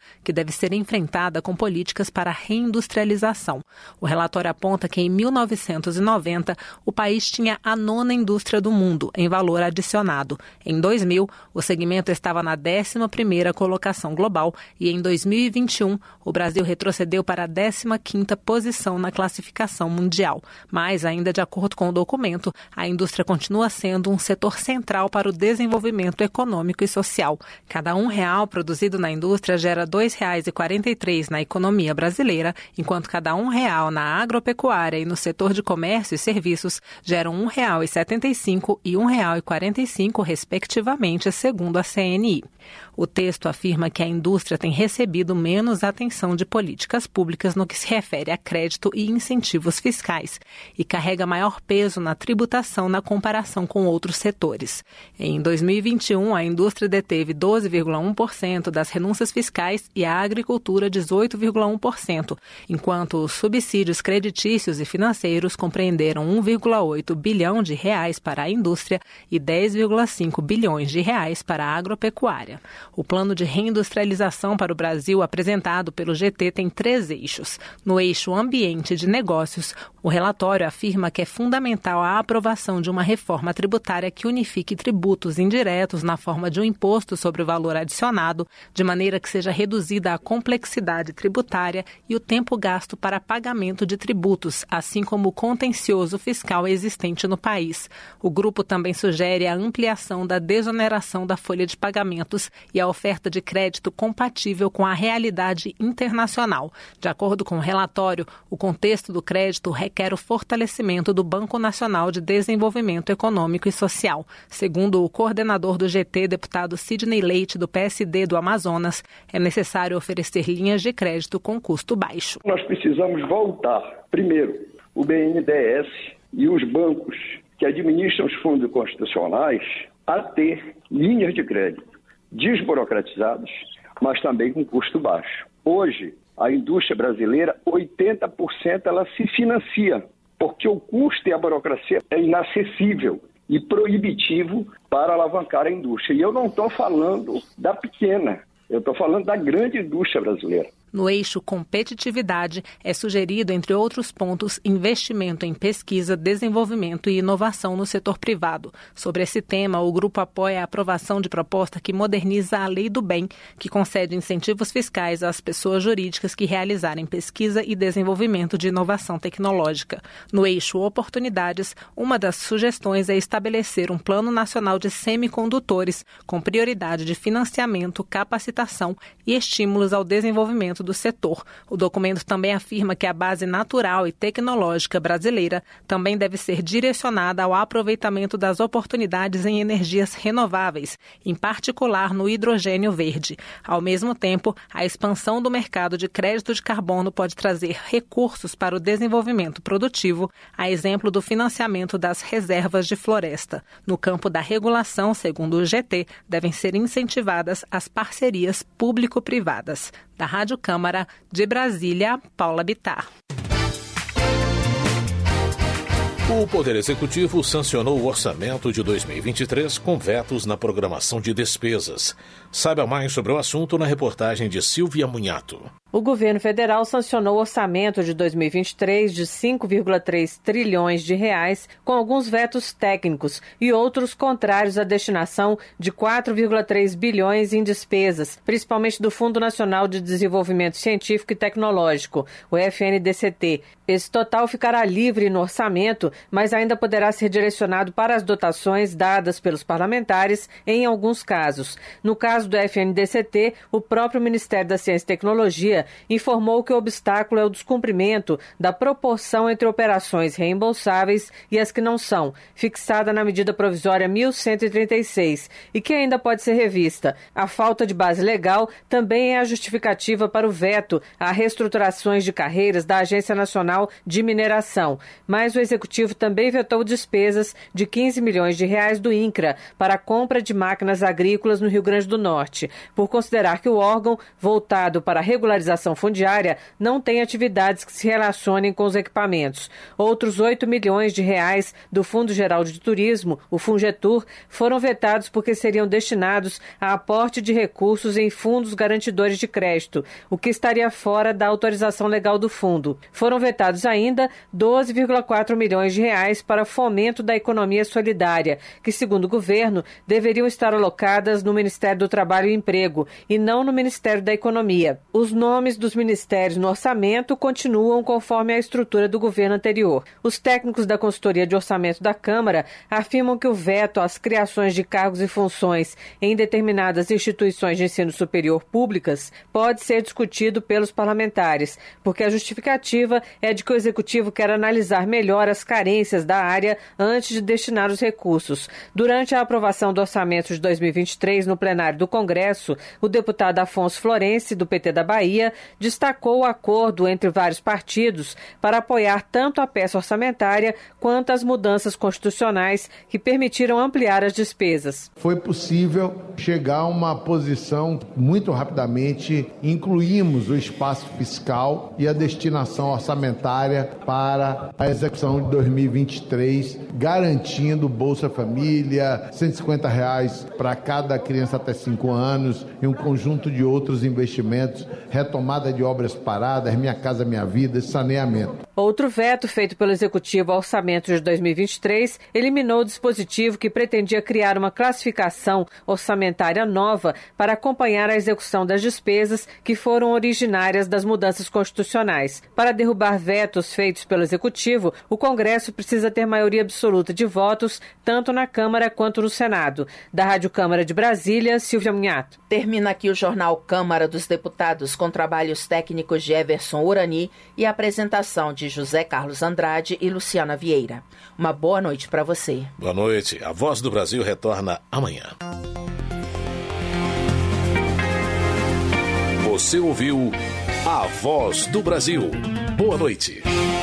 que deve ser enfrentada com políticas para reindustrialização. O relatório aponta que em mil novecentos e noventa o país tinha a nona indústria do mundo em valor adicionado. Em dois mil, o segmento estava na décima primeira colocação global e em dois mil e vinte e um o Brasil retrocedeu para a décima quinta posição na classificação mundial. Mas, ainda de acordo com o documento, a indústria continua sendo um setor central para o desenvolvimento econômico e social. Cada um real produzido na indústria gera dois reais e quarenta e três centavos na economia brasileira, enquanto cada um real na agropecuária e no setor de comércio e serviços geram um real e setenta e cinco centavos e um real e quarenta e cinco centavos, respectivamente, segundo a C N I. O texto afirma que a indústria tem recebido menos atenção de políticas públicas no que se refere a crédito e incentivos fiscais e carrega maior peso na tributação na comparação com outros setores. Em dois mil e vinte e um, a indústria deteve doze vírgula um por cento das renúncias fiscais e a agricultura dezoito vírgula um por cento, enquanto os subsídios creditícios e financeiros compreenderam um vírgula oito bilhão de reais para a indústria e dez vírgula cinco bilhões de reais para a agropecuária. O plano de reindustrialização para o Brasil apresentado pelo G T tem três eixos. No eixo ambiente de negócios, o relatório afirma que é fundamental a aprovação de uma reforma tributária que unifique tributos indiretos na forma de um imposto sobre o valor adicionado, de maneira que seja reduzida a complexidade tributária e o tempo gasto para pagamento de tributos, assim como o contencioso fiscal existente no país. O grupo também sugere a ampliação da desoneração da folha de pagamentos e a oferta de crédito compatível com a realidade internacional. De acordo com o relatório, o contexto do crédito requer o fortalecimento do Banco Nacional de Desenvolvimento Econômico e Social. Segundo o coordenador do G T, deputado Sidney Leite, do P S D do Amazonas, é necessário oferecer linhas de crédito com custo baixo. Nós precisamos voltar, primeiro, o B N D E S e os bancos que administram os fundos constitucionais a ter linhas de crédito desburocratizados, mas também com custo baixo. Hoje, a indústria brasileira, oitenta por cento ela se financia, porque o custo e a burocracia é inacessível e proibitivo para alavancar a indústria. E eu não estou falando da pequena, eu estou falando da grande indústria brasileira. No eixo competitividade, é sugerido, entre outros pontos, investimento em pesquisa, desenvolvimento e inovação no setor privado. Sobre esse tema, o grupo apoia a aprovação de proposta que moderniza a Lei do Bem, que concede incentivos fiscais às pessoas jurídicas que realizarem pesquisa e desenvolvimento de inovação tecnológica. No eixo oportunidades, uma das sugestões é estabelecer um plano nacional de semicondutores, com prioridade de financiamento, capacitação e estímulos ao desenvolvimento do setor. O documento também afirma que a base natural e tecnológica brasileira também deve ser direcionada ao aproveitamento das oportunidades em energias renováveis, em particular no hidrogênio verde. Ao mesmo tempo, a expansão do mercado de crédito de carbono pode trazer recursos para o desenvolvimento produtivo, a exemplo do financiamento das reservas de floresta. No campo da regulação, segundo o G T, devem ser incentivadas as parcerias público-privadas. Da Rádio Câmara, de Brasília, Paula Bittar. O Poder Executivo sancionou o orçamento de dois mil e vinte e três com vetos na programação de despesas. Saiba mais sobre o assunto na reportagem de Silvia Munhato. O governo federal sancionou o orçamento de dois mil e vinte e três de cinco vírgula três trilhões de reais, com alguns vetos técnicos e outros contrários à destinação de quatro vírgula três bilhões em despesas, principalmente do Fundo Nacional de Desenvolvimento Científico e Tecnológico, o F N D C T. Esse total ficará livre no orçamento, mas ainda poderá ser direcionado para as dotações dadas pelos parlamentares em alguns casos. No caso do F N D C T, o próprio Ministério da Ciência e Tecnologia informou que o obstáculo é o descumprimento da proporção entre operações reembolsáveis e as que não são, fixada na medida provisória mil cento e trinta e seis, e que ainda pode ser revista. A falta de base legal também é a justificativa para o veto a reestruturações de carreiras da Agência Nacional de Mineração, mas o Executivo Executivo também vetou despesas de quinze milhões de reais do INCRA para a compra de máquinas agrícolas no Rio Grande do Norte, por considerar que o órgão, voltado para a regularização fundiária, não tem atividades que se relacionem com os equipamentos. Outros oito milhões de reais do Fundo Geral de Turismo, o Fungetur, foram vetados porque seriam destinados a aporte de recursos em fundos garantidores de crédito, o que estaria fora da autorização legal do fundo. Foram vetados ainda doze vírgula quatro milhões de reais para fomento da economia solidária, que, segundo o governo, deveriam estar alocadas no Ministério do Trabalho e Emprego e não no Ministério da Economia. Os nomes dos ministérios no orçamento continuam conforme a estrutura do governo anterior. Os técnicos da consultoria de orçamento da Câmara afirmam que o veto às criações de cargos e funções em determinadas instituições de ensino superior públicas pode ser discutido pelos parlamentares, porque a justificativa é de que o Executivo quer analisar melhor as carências da área antes de destinar os recursos. Durante a aprovação do orçamento de dois mil e vinte e três no plenário do Congresso, o deputado Afonso Florense, do P T da Bahia, destacou o acordo entre vários partidos para apoiar tanto a peça orçamentária quanto as mudanças constitucionais que permitiram ampliar as despesas. Foi possível chegar a uma posição muito rapidamente, incluímos o espaço fiscal e a destinação orçamentária para a execução de dois mil e vinte e três, garantindo Bolsa Família, cento e cinquenta reais para cada criança até cinco anos e um conjunto de outros investimentos, retomada de obras paradas, Minha Casa Minha Vida, saneamento. Outro veto feito pelo Executivo ao orçamento de dois mil e vinte e três eliminou o dispositivo que pretendia criar uma classificação orçamentária nova para acompanhar a execução das despesas que foram originárias das mudanças constitucionais. Para derrubar vetos feitos pelo Executivo, o Congresso precisa ter maioria absoluta de votos, tanto na Câmara quanto no Senado. Da Rádio Câmara de Brasília, Silvia Munhato. Termina aqui o Jornal Câmara dos Deputados, com trabalhos técnicos de Everson Urani e a apresentação de José Carlos Andrade e Luciana Vieira. Uma boa noite para você. Boa noite. A Voz do Brasil retorna amanhã. Você ouviu A Voz do Brasil. Boa noite.